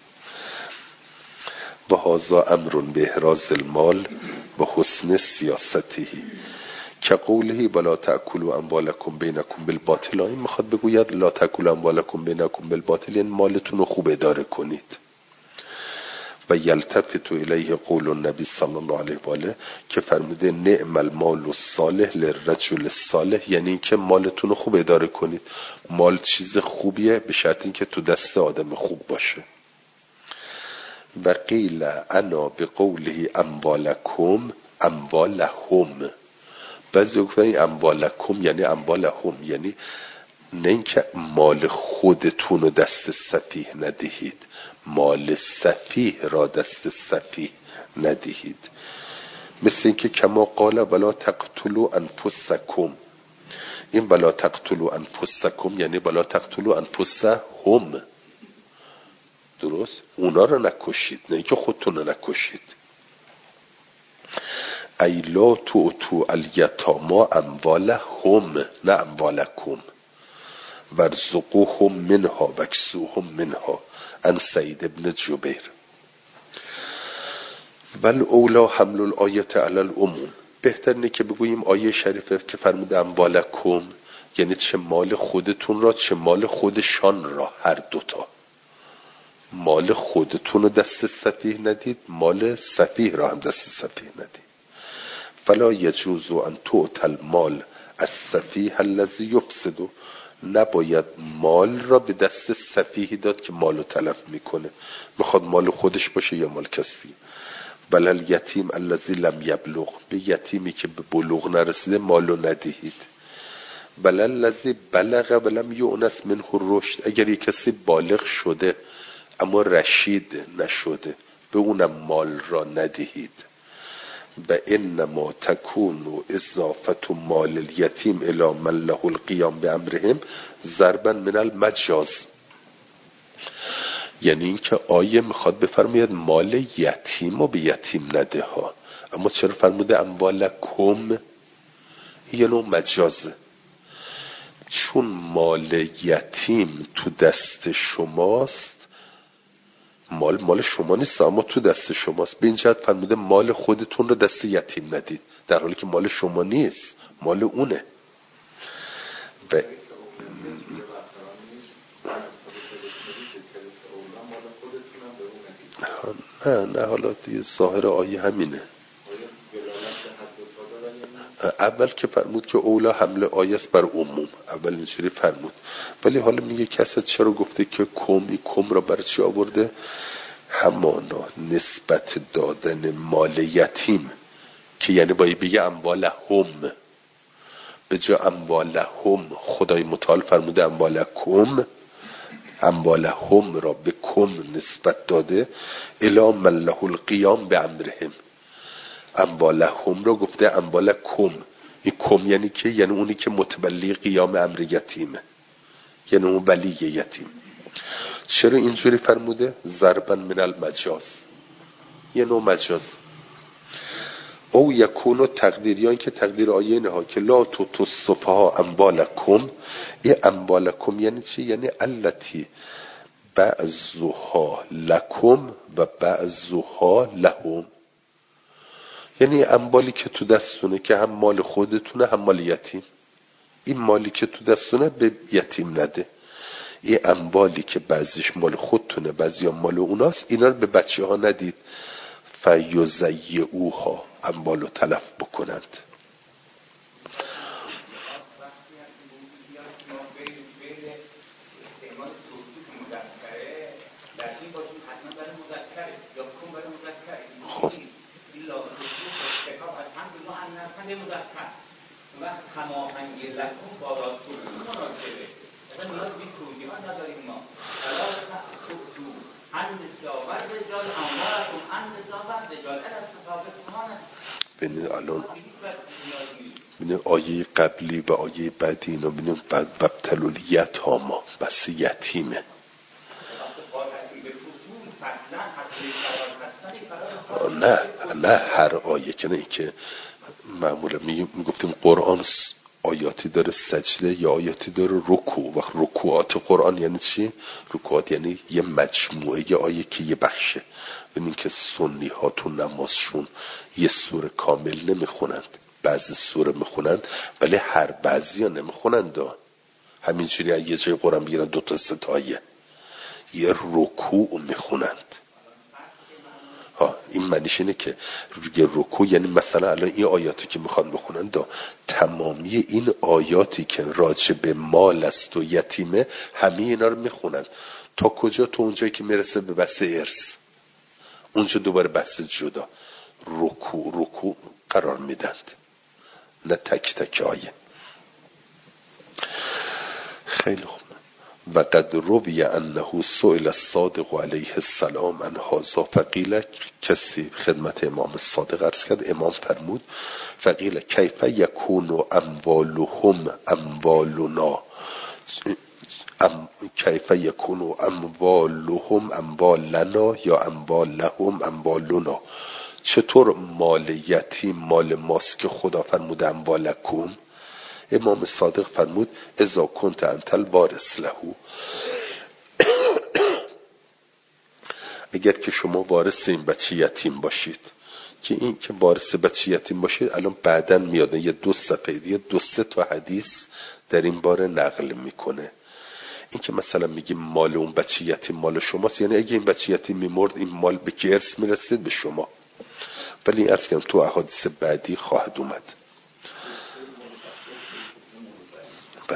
و هذا امر به احراز المال و حسن سیاسته، که قوله ولا تأکلوا اموالکم بینکم بالباطل، این میخواد بگوید لا تأکلوا اموالکم بینکم بالباطل، یعنی مالتون رو خوب اداره کنید. و یلتفت الیه قول النبی صلی الله علیه و آله، که فرموده نعم المال الصالح للرجل الصالح، یعنی که مالتون رو خوب اداره کنید. مال چیز خوبیه به شرط اینکه تو دست آدم خوب باشه. و قیل انا بقوله اموالکم اموالهم، بعضی گفتن اموالکم یعنی اموالهم، یعنی نه اینکه مال خودتون رو دست سفیه ندهید، مال سفیه را دست سفیه ندهید. مثل اینکه کما قال ولا تقتلوا انفسکم، این ولا تقتلوا انفسکم یعنی ولا تقتلوا انفسهم، درست؟ اونا رو نکشید، نه اینکه خودتون رو نکشید. ای لا تعطوا الیتاما اموالهم نه اموالکم، وارزقوهم منها واکسوهم منها. عن سعید بن جبیر. بل اولا حمل الآیت علی العموم، بهتر اینه که بگوییم آیه شریفه که فرموده اموالکم یعنی چه مال خودتون را چه مال خودشان را، هر دوتا. مال خودتون رو دست سفیه ندید، مال سفیه را هم دست سفیه ندید. فلا یجوز ان تؤتی المال السفیه الذی یفسد، نباید مال را به دست سفیه داد که مالو تلف میکنه، میخواد مال خودش باشه یا مال کسی. بل الیتیم الذی لم یبلغ، به یتیمی که به بلوغ نرسیده مالو ندهید. بل الذی بلغ ولم یؤنس منه الرشد، اگر یک کسی بالغ شده اما رشید نشده به اونم مال را ندهید. و انما تکون اضافه مال الیتیم الی من له القیام بامرهم ضربا من المجاز، یعنی اینکه آیه میخواد بفرماید مال یتیم و به یتیم نده ها، اما چرا فرموده اموالکم؟ یه نوع مجازه، چون مال یتیم تو دست شماست، مال مال شما نیست اما تو دست شماست، به این جهت فرموده مال خودتون رو دست یتیم ندید، در حالی که مال شما نیست، مال اونه. و نه نه حالا دیگه ظاهر آیه همینه. اول که فرمود که اولا حمل آیه است بر عموم، اول اینجوری فرمود، ولی حالا میگه کسی چرا گفته که کم، ای کم را برای چی آورده؟ همانا نسبت دادن مال یتیم که یعنی باید بگه اموال هم، به جا اموال هم خدای متعال فرموده اموال کم، اموال هم را به کم نسبت داده الی من له القیام به امرهم، اموال هم را گفته اموال کم. این کم یعنی که یعنی اونی که متولی قیام امر یتیمه، یعنی اون ولی یتیم. چرا اینجوری فرموده؟ ضربا من المجاز، یه نوع مجاز. او یکونو تقدیریان که تقدیر آیه اینها که لا تو تصفها اموالکم، این اموالکم یعنی چی؟ یعنی التی بعضها لکم و بعضها لهم، یعنی اموالی که تو دستونه که هم مال خودتونه هم مال یتیم، این مالی که تو دستونه به یتیم نده، این اموالی که بعضیش مال خودتونه بعضی هم مال اوناست اینا رو به بچه ها ندید، فیضیعوها اموالو تلف بکنند. خب ببینید الان ببینید آیه قبلی و آیه بعدی اینا ببینید بعد ببتلوا الیتاما بس یتیمه، نه نه هر آیه که نه، این که معمولا میگفتیم قرآن آیاتی داره سجده یا آیاتی داره رکوع، وقت رکوعات قرآن یعنی چی؟ رکوعات یعنی یه مجموعه یه آیه که یه بخشه. ببینید که سنی ها تو نمازشون یه سوره کامل نمیخونند، بعضی سوره میخونند ولی هر بعضی ها نمیخونند، همینجوری یه جای قرآن بگیرن دو تا سه تا آیه یه رکوع میخونند. ها این معنیش اینه که روی رکوع یعنی مثلا الان این آیاتی که میخوان بخونن دا تمامی این آیاتی که راجع به مال است و یتیمه همه اینا رو میخونن تا کجا؟ تا اونجایی که میرسه به بحث ارث، اونجا دوباره بحث جدا رکوع رکوع قرار میدند، نه تک تک آیه. خیلی خوب. و قد روی انه سئل الصادق علیه السلام عن هذا فقیل، کسی خدمت امام صادق عرض کرد، امام فرمود فقیل کیف یکون اموالهم اموالنا، ام کیف یکون اموالهم اموالنا یا اموالهم اموالنا، چطور مال یتیم مال ماست که خدا فرمود اموالکم؟ امام صادق فرمود اذا کنت انت الوارث له، اگر که شما وارث این بچه یتیم باشید، که این که وارث بچه یتیم باشه الان بعدن میاد یه دو صفحه دیگه دو سه تا حدیث در این باره نقل میکنه. این که مثلا میگیم مال اون بچه یتیم مال شماست، یعنی اگه این بچه یتیم میمرد این مال به کی ارث میرسید؟ به شما. ولی عرض کردم تو احادیث بعدی خواهد اومد. بله.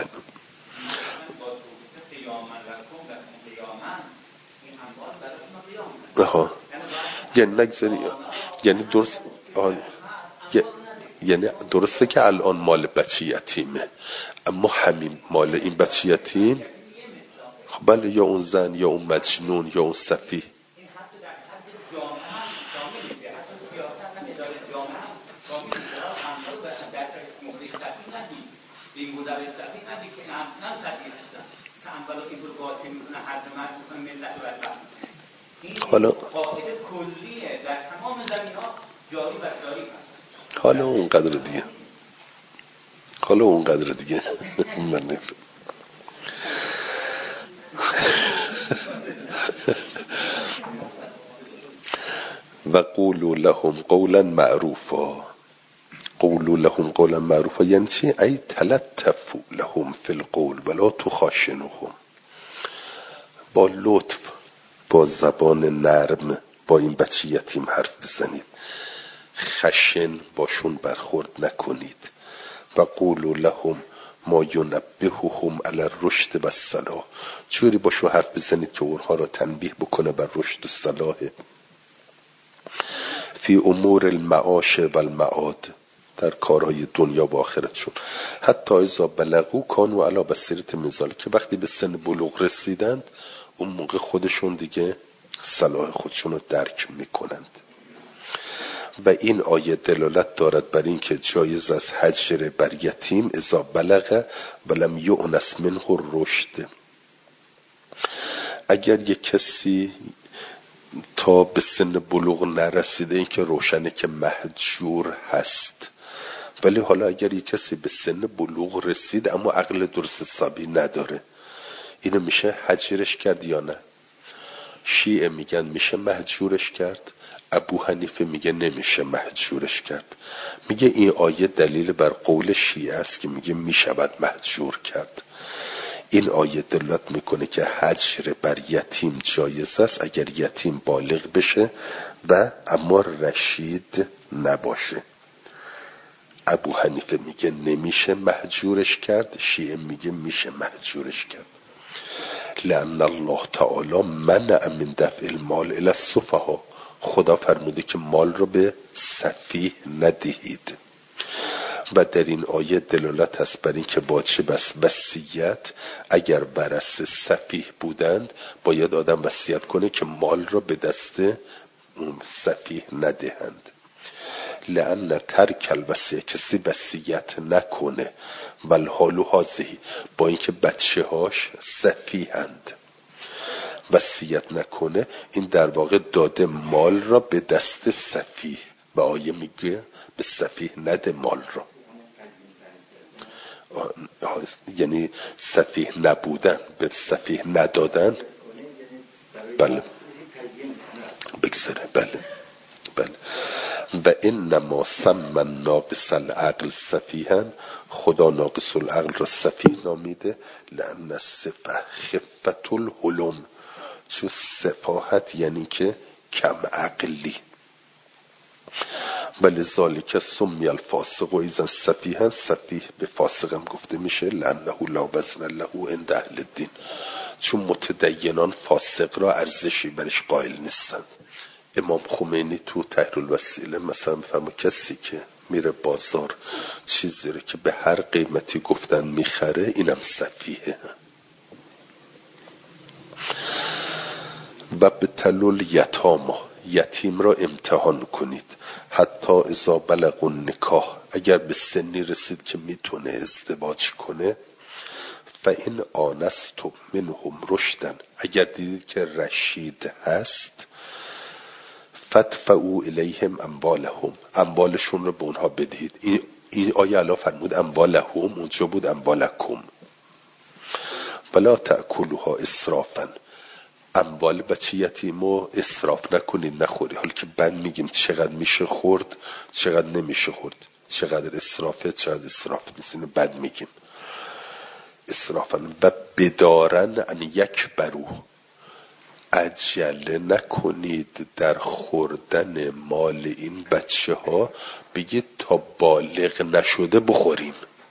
آها. یعنی نگذاری یعنی درست آن... یعنی درسته که الان مال بچه یتیمه، اما همین مال این بچه یتیم خب بله، یا اون زن یا اون مجنون یا اون سفیه. حالا حالا اون قدر دیگه حالا اون قدر دیگه من نفهم. و قولوا لهم قولا معروفا. قولوا لهم قولا معروفا یعنی چی؟ ای تلطفوا لهم فی القول ولا تخاشنوهم. با لطف، با زبان نرم با این بچه یتیم حرف بزنید، خشن باشون برخورد نکنید. و قولوا لهم ما ینبههم علی الرشد و الصلاح. جوری باشو حرف بزنید که اونها را تنبیه بکنه بر رشد و صلاح. فی امور المعاش و المعاد، در کارهای دنیا و آخرتشون. حتی اذا بلغوا کانوا علی بصیرة من ذلک، که وقتی به سن بلوغ رسیدند اون موقع خودشون دیگه صلاح خودشون رو درک میکنند. و این آیه دلالت دارد بر این که جایز از هجر بر یتیم اذا بلغ ولم یؤنس منه الرشد. اگر یک کسی تا به سن بلوغ نرسیده، این که روشنه که مهجور هست، ولی حالا اگر یک کسی به سن بلوغ رسید اما عقل درست حسابی نداره، اینو میشه هجرش کرد یا نه؟ شیعه میگن میشه مهجورش کرد، ابو حنیفه میگه نمیشه مهجورش کرد. میگه این آیه دلیل بر قول شیعه است که میگه میشود مهجور کرد. این آیه دلالت میکنه که هجر بر یتیم جایز است اگر یتیم بالغ بشه و اما رشید نباشه. ابو حنیفه میگه نمیشه مهجورش کرد، شیعه میگه میشه مهجورش کرد. لأن الله تعالی منع من دفع المال الی السفهاء. خدا فرموده که مال رو به سفیه ندهید. و در این آیه دلالت هست بر این که واجب است وصیت. اگر ورثه سفیه بودند باید آدم وصیت کنه که مال رو به دست سفیه ندهند. لأن ترک الوصیه، کسی وصیت نکنه والحال هذه، با اینکه بچه هاش سفیهند، وصیت نکنه، این در واقع داده مال را به دست سفیه. و آیه میگه به سفیه نده مال را، یعنی سفیه نبودن به سفیه ندادن. بله بگذاره. بله بله. و انما سمى ناقص العقل سفیها، خدا ناقص العقل را سفیه نامیده. لأن السفه خفة الحلم، چون سفاهت یعنی که کم عقلی. ولی ذالک سمی الفاسق و ایزا سفیها، سفیه به فاسق هم گفته میشه. لأنه لا وزن له عند اهل الدین، چون متدینان فاسق را ارزشی برش قائل نیستند. امام خمینی تو تحریر الوسیله مثلا میفهمه کسی که میره بازار چیزی رو که به هر قیمتی گفتن میخره اینم سفیه. و به تلول یتاما، یتیم را امتحان کنید. حتی اذا بلغوا النکاح، اگر به سنی رسید که میتونه ازدواج کنه. فإن آنستم منهم رشدا، اگر دیدید که رشید هست. فادفعوا الیهم اموالهم، اموالشون رو به اونها بدهید. این, این آیه علا فرمود اموالهم، اونجا بود اموالکم. ولا تأکلوها اسرافا، اموال بچه یتیمو اسراف نکنید نخوری. حالا که بند میگیم چقدر میشه خورد چقدر نمیشه خورد، چقدر اسرافه چقدر اسراف نیست، اینو بند میگیم اسرافن. و بدارن ان یک برو، عجله نکنید در خوردن مال این بچه ها، بگید تا بالغ نشده بخوریم.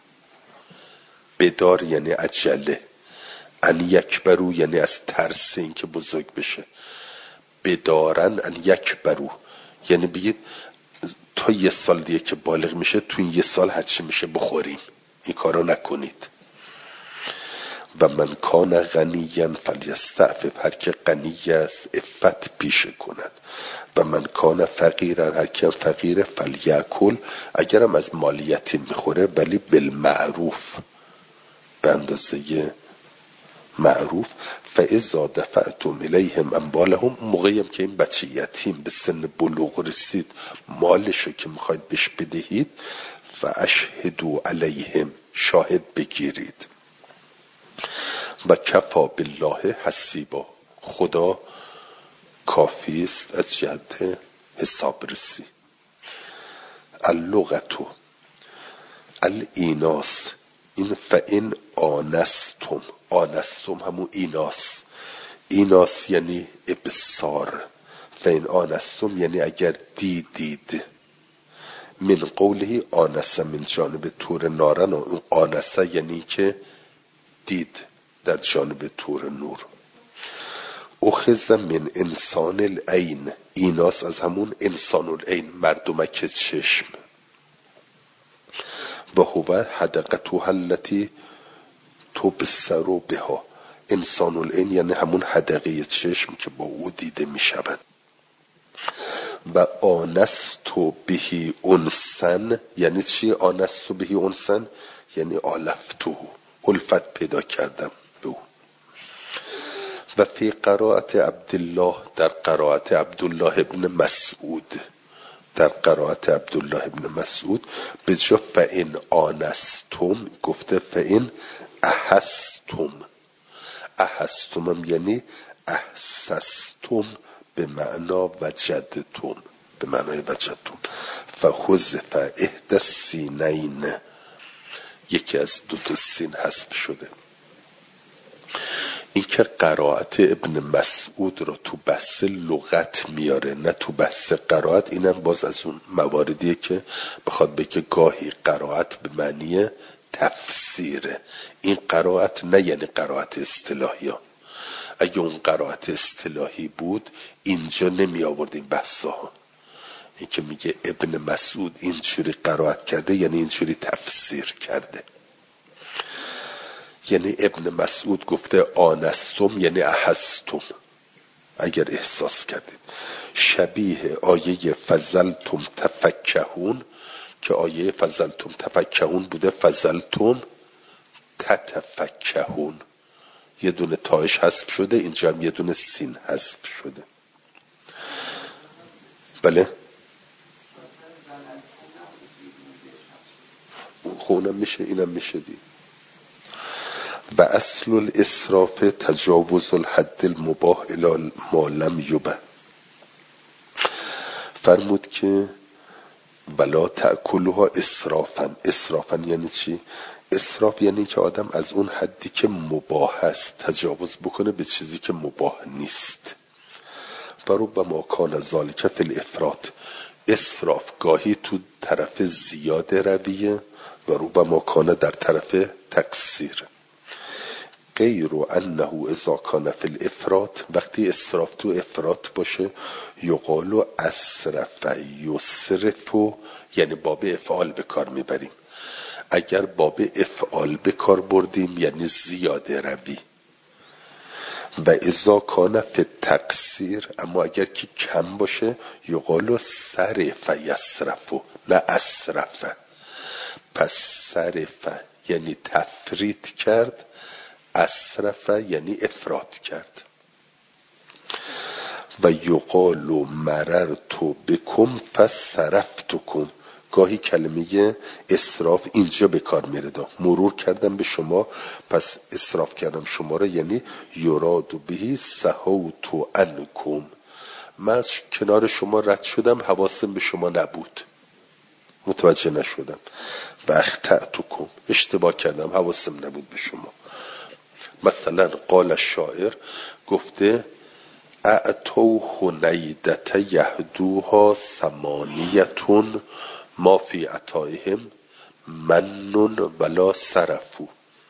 بدار یعنی عجله، ان یک برو یعنی از ترس این که بزرگ بشه. بدارن ان یک برو یعنی بگید تا یه سال دیگه که بالغ میشه تو این یه سال هرچی میشه بخوریم، این کارو نکنید. و من کان غنیا فلیستعفف، هر که غنی است عفت پیشه کند. و من کان فقیرا، هر که فقیره فلیأکل، اگرم از مال یتیم میخوره ولی بالمعروف، به اندازه معروف. فاذا دفعتم الیهم اموالهم، موقعی هم که این بچه یتیم به سن بلوغ رسید مالشو که میخواید بهش بدهید، فاشهدوا علیهم، شاهد بگیرید. و کفا بالله حسیبا، خدا کافی است از جهت حسابرسی. اللغتو الیناس، این فإن آنستم، آنستم همون ایناس، ایناس یعنی ابصار، فإن آنستم یعنی اگر دیدید. من قوله آنس من جانب طور نارن، و آنس یعنی که دید در جانب طور نور. اخذ من انسان العین، ایناس از همون انسان العین، مردمک چشم. و هو حدقته التي تبصر بها، انسان العین یعنی همون حدقه چشم که با او دیده می شود. و آنستو بهی انسن یعنی چی؟ آنستو بهی انسن یعنی آلفتو، الفت پیدا کردم به او. و فی قرائت عبدالله، در قرائت عبدالله ابن مسعود، در قرائت عبدالله ابن مسعود به جا فإن آنستم گفته فإن احستم. احستم هم یعنی احسستم به معنا وجدتم، به معنای وجدتم. فحذف احدی السینین، یکی از دو تا سین حذف شده. این که قرائت ابن مسعود رو تو بحث لغت میاره نه تو بحث قرائت، اینم باز از اون مواردیه که بخواد بگه گاهی قرائت به معنی تفسیره. این قرائت نه یعنی قرائت اصطلاحی ها. اگه اون قرائت اصطلاحی بود اینجا نمی آورد این بحثا ها. این که میگه ابن مسعود اینجوری قرائت کرده یعنی اینجوری تفسیر کرده. یعنی ابن مسعود گفته آنستم یعنی احستم، اگر احساس کردید. شبیه آیه فضلتم تفکهون، که آیه فضلتم تفکهون بوده فضلتم تتفکهون، یه دونه تاش حذف شده، اینجا هم یه دونه سین حذف شده. بله خونم میشه اینم میشه دی. و اصل الاسراف تجاوز الحد المباح الی ما لم یبه، فرمود که ولا تأکلها اسرافا. اسرافا یعنی چی؟ اسراف یعنی که آدم از اون حدی که مباح است تجاوز بکنه به چیزی که مباح نیست. و ربما کان ذالک فی الافراط، اسراف گاهی تو طرف زیاد رویه و ربما کان در طرف تقصیر. غیر انه اذا کان فی الافراط، وقتی اسراف تو افراط باشه، یقال اسرف یسرف، یعنی باب افعال به کار میبریم. اگر باب افعال به کار بردیم یعنی زیاده روی. و اذا کان فی التقصیر، اما اگر که کم باشه یقال صرف یسرف نه اسرف. پس صرف یعنی تفریط کرد، اسرف یعنی افراط کرد. و یقال مررت بکم فصرفتکم، گاهی کلمه اسراف اینجا به کار میره. مرور کردم به شما پس اسراف کردم شما را، یعنی یراد بهی سهوت عنکم، من از کنار شما رد شدم حواسم به شما نبود، متوجه نشدم. و اخطأتکم، اشتباه کردم حواسم نبود به شما. مثلا قال الشاعر، گفته اعطوا حنیدت یهدوها ثمانیتون ما فی عطایهم من ولا صرفو،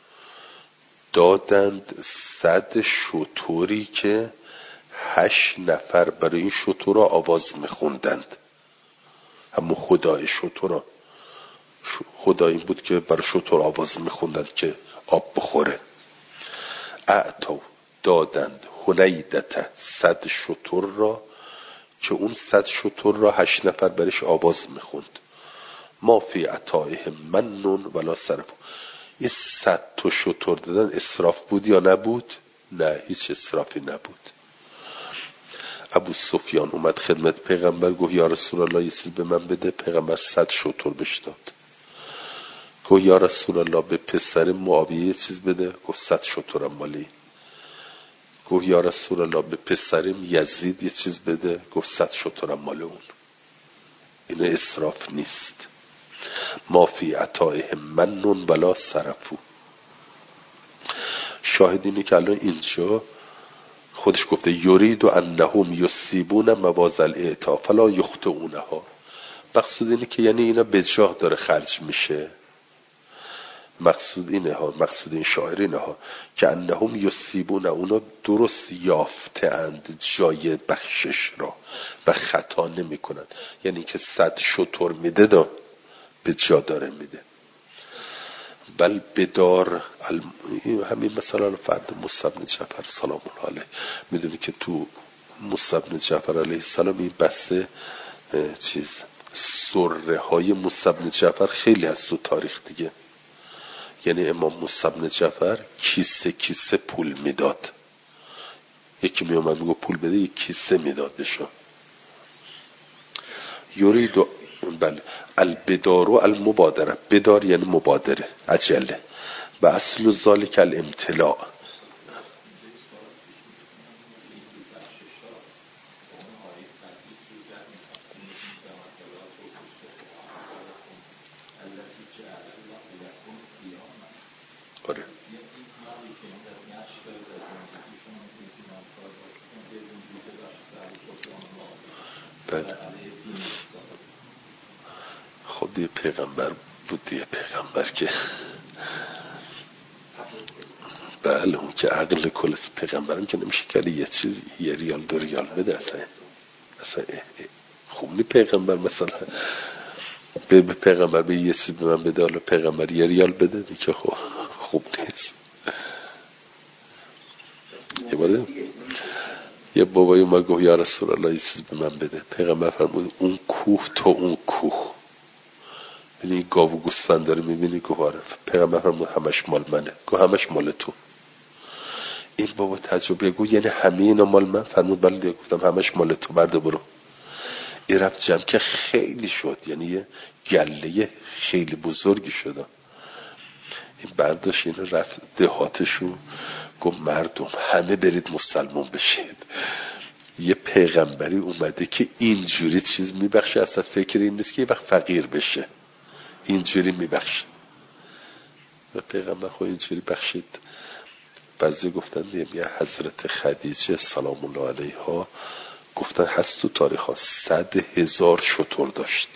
دادند صد شتری که هشت نفر برای این شتر آواز میخوندند. همون خدای شتر، خدا این بود که برای شتر آواز میخوندند که آب بخوره. اعطوا، دادند، حنیدت، صد شتر را که اون صد شتر را هشت نفر برش آواز میخوند. ما فی عطایهم من ولا صرف، این صد تا شتر دادن اسراف بود یا نبود؟ نه، هیچ اسرافی نبود. ابو سفیان اومد خدمت پیغمبر، گفت یا رسول الله یه چیز به من بده. پیغمبر صد شتر بهش داد. گفت یا رسول الله به پسر معاویه یه چیز بده. گفت صد شترم مالی. گفت یا رسول الله به پسرم یزید یه چیز بده. گفت صد شترم مال اون. این اسراف نیست. ما فی عطایهم من ولا صرفو. شاهد اینه که الان اینجا خودش گفته یرید و انهم یصیبون مواضع الاعطا فلا یخطئونها. مقصود اینه که یعنی اینا به جاه داره خرج میشه. مقصود اینه ها، مقصود این شاعر اینه ها که انهم یصیبون، اونا درست یافته اند جای بخشش را و خطا نمی کنند. یعنی که صد شتر میده دا به جا داره میده. بل بدار الم... همین مثلا فرد موسی بن جعفر سلام الله علیه، میدونی که تو موسی بن جعفر علیه السلام این بحث چیز سره های موسی بن جعفر خیلی از تو تاریخ دیگه. یعنی امام موسی بن جعفر کیسه کیسه پول میداد. یکی می اومد میگه پول بده، یک کیسه میداد بهشون. یورید بله البدار و المبادره، بدار یعنی مبادره، عجله. و اصل ذالک الامتلاء. آره بله. خب دیگه پیغمبر بود دیگه، پیغمبر که بله اون که عقل کل پیغمبرم که نمیشه که یه چیز یه ریال دو ریال بده. اصلا اصلا خوب نی پیغمبر مثلا به پیغمبر به یه چیز به من بده، حالا پیغمبر یه ریال بده دیگه خب خوب نیست. یه باره یه بابایی اومد گفت یا رسول الله یه چیز به من بده. پیغمبر فرمود اون کوه تو اون کوه، ببینی گاو و گوسفند داره میبینی؟ گفت آره. پیغمبر فرمود همش مال منه. گفت همش مال تو. این بابا تجربه گفت یعنی همه اینا مال من؟ فرمود بله دیگه. گفتم همش مال تو، برده برو. این رفت جمع که خیلی شد، یعنی یه گله خیلی بزرگی شد. این برداشت این رفت دهاتشون، گفت مردم همه برید مسلمان بشید. یه پیغمبری اومده که اینجوری چیز میبخشه، اصلا فکر این نیست که یه وقت فقیر بشه، اینجوری میبخشه. و پیغمبر خود اینجوری بخشید. بعضی گفتن دیگه حضرت خدیجه سلام الله علیها گفتن هست تو تاریخ ها صد هزار شتر داشت.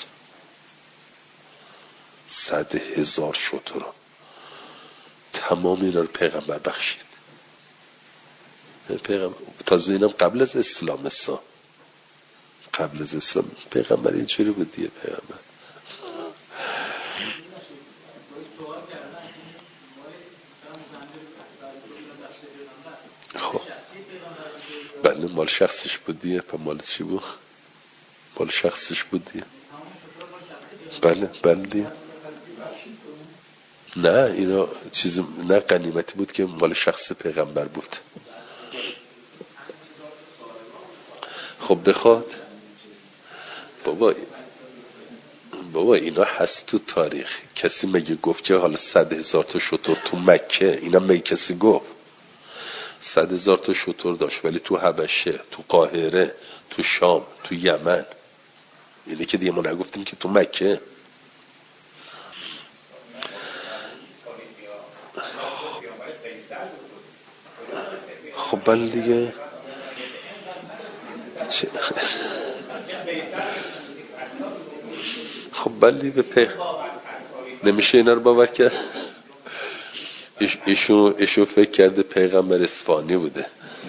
صد هزار شتر تمام اینا رو پیغمبر بخشید. پیغمبر تازه اینم قبل از اسلام اصلا قبل از اسلام پیغمبر اینجوری بود دیگه. پیغمبر خب بله مال شخصش بود دیگه. پا مال چی بود؟ مال شخصش بود دیگه. بله بله دیگه. نه اینا چیز نه غنیمتی بود که مال شخص پیغمبر بود. خب بخواد بابا بابا اینا هست تو تاریخ. کسی مگه گفت که حالا صد هزار تا شتر تو مکه؟ اینا مگه کسی گفت؟ صد هزار تا شتر داشت ولی تو حبشه، تو قاهره، تو شام، تو یمن. اینه که دیگه ما نگفتیم که تو مکه. خب بله دیگه. خب بله به پی نمیشه اینا رو باور کرد. ایشون ایشون فکر کرده پیغمبر اصفهانی بوده.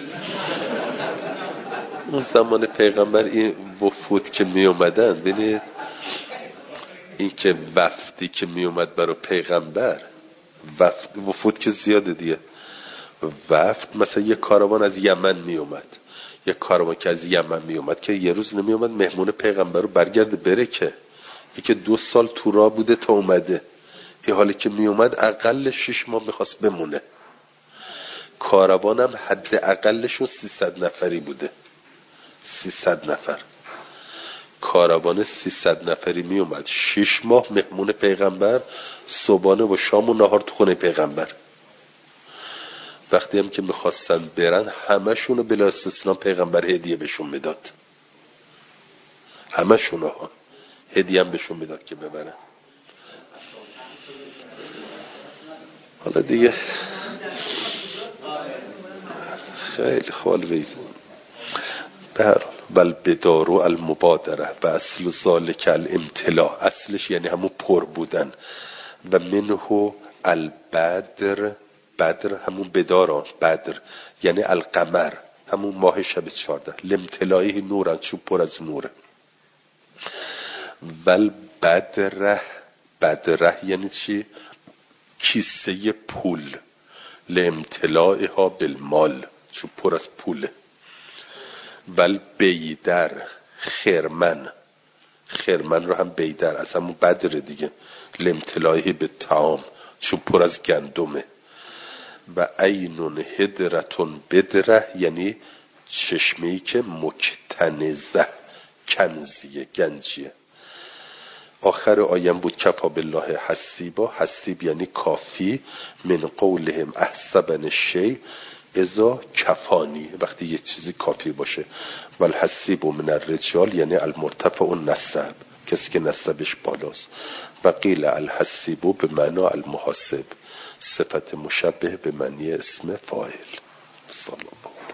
اون زمان پیغمبر این وفود که می اومدن، ببینید این که وفدی که می اومد برای پیغمبر، وفد وفود که زیاده دیگه. وفد مثلا یه کاروان از یمن می اومد، یه کاروان که از یمن می اومد که یه روز نمی اومد مهمون پیغمبر رو برگرده بره، که این که دو سال تو راه بوده تا اومده. این حالی که می اومد اقل شش ماه میخواست بمونه. کاروانم حد اقلشون سیصد نفری بوده. سیصد نفر کاروان سیصد نفری می اومد، شش ماه مهمون پیغمبر، صبحانه و شام و نهار تو خونه پیغمبر. وقتی هم که میخواستن برن همشونو بلا استثنا پیغمبر هدیه بهشون میداد. همشونو ها هدیه هم بهشون میداد که ببرن. حالا دیگه خیلی خال ویزن. به هر حال بل بدارو المبادره و اصل ذالک الامتلاء، اصلش یعنی همون پر بودن. و منه البدر، بدر همون بداران، بدر یعنی القمر همون ماه شب چهارده، لامتلائه نورن چون پر از نوره. ول بدره، بدره یعنی چی؟ کیسه پول، لامتلائها بالمال چون پر از پوله. ول بیدر، خرمن، خرمن رو هم بیدر از همون بدر دیگه، لامتلائه به طعام چون پر از گندمه. و عینون هدرتون بدره یعنی چشمه‌ای که مکتنزه، کنزیه، گنجیه. آخر آیم بود کفا بالله حسیبا، حسیب یعنی کافی. من قولهم احسبن الشیء اذا کفانی، وقتی یه چیزی کافی باشه. و الحسیب من الرجال یعنی المرتفع النسب، کسی که نسبش بالاست. و قیل الحسیب به معنی المحاسب، صفت مشبه به معنی اسم فاعل. صلی الله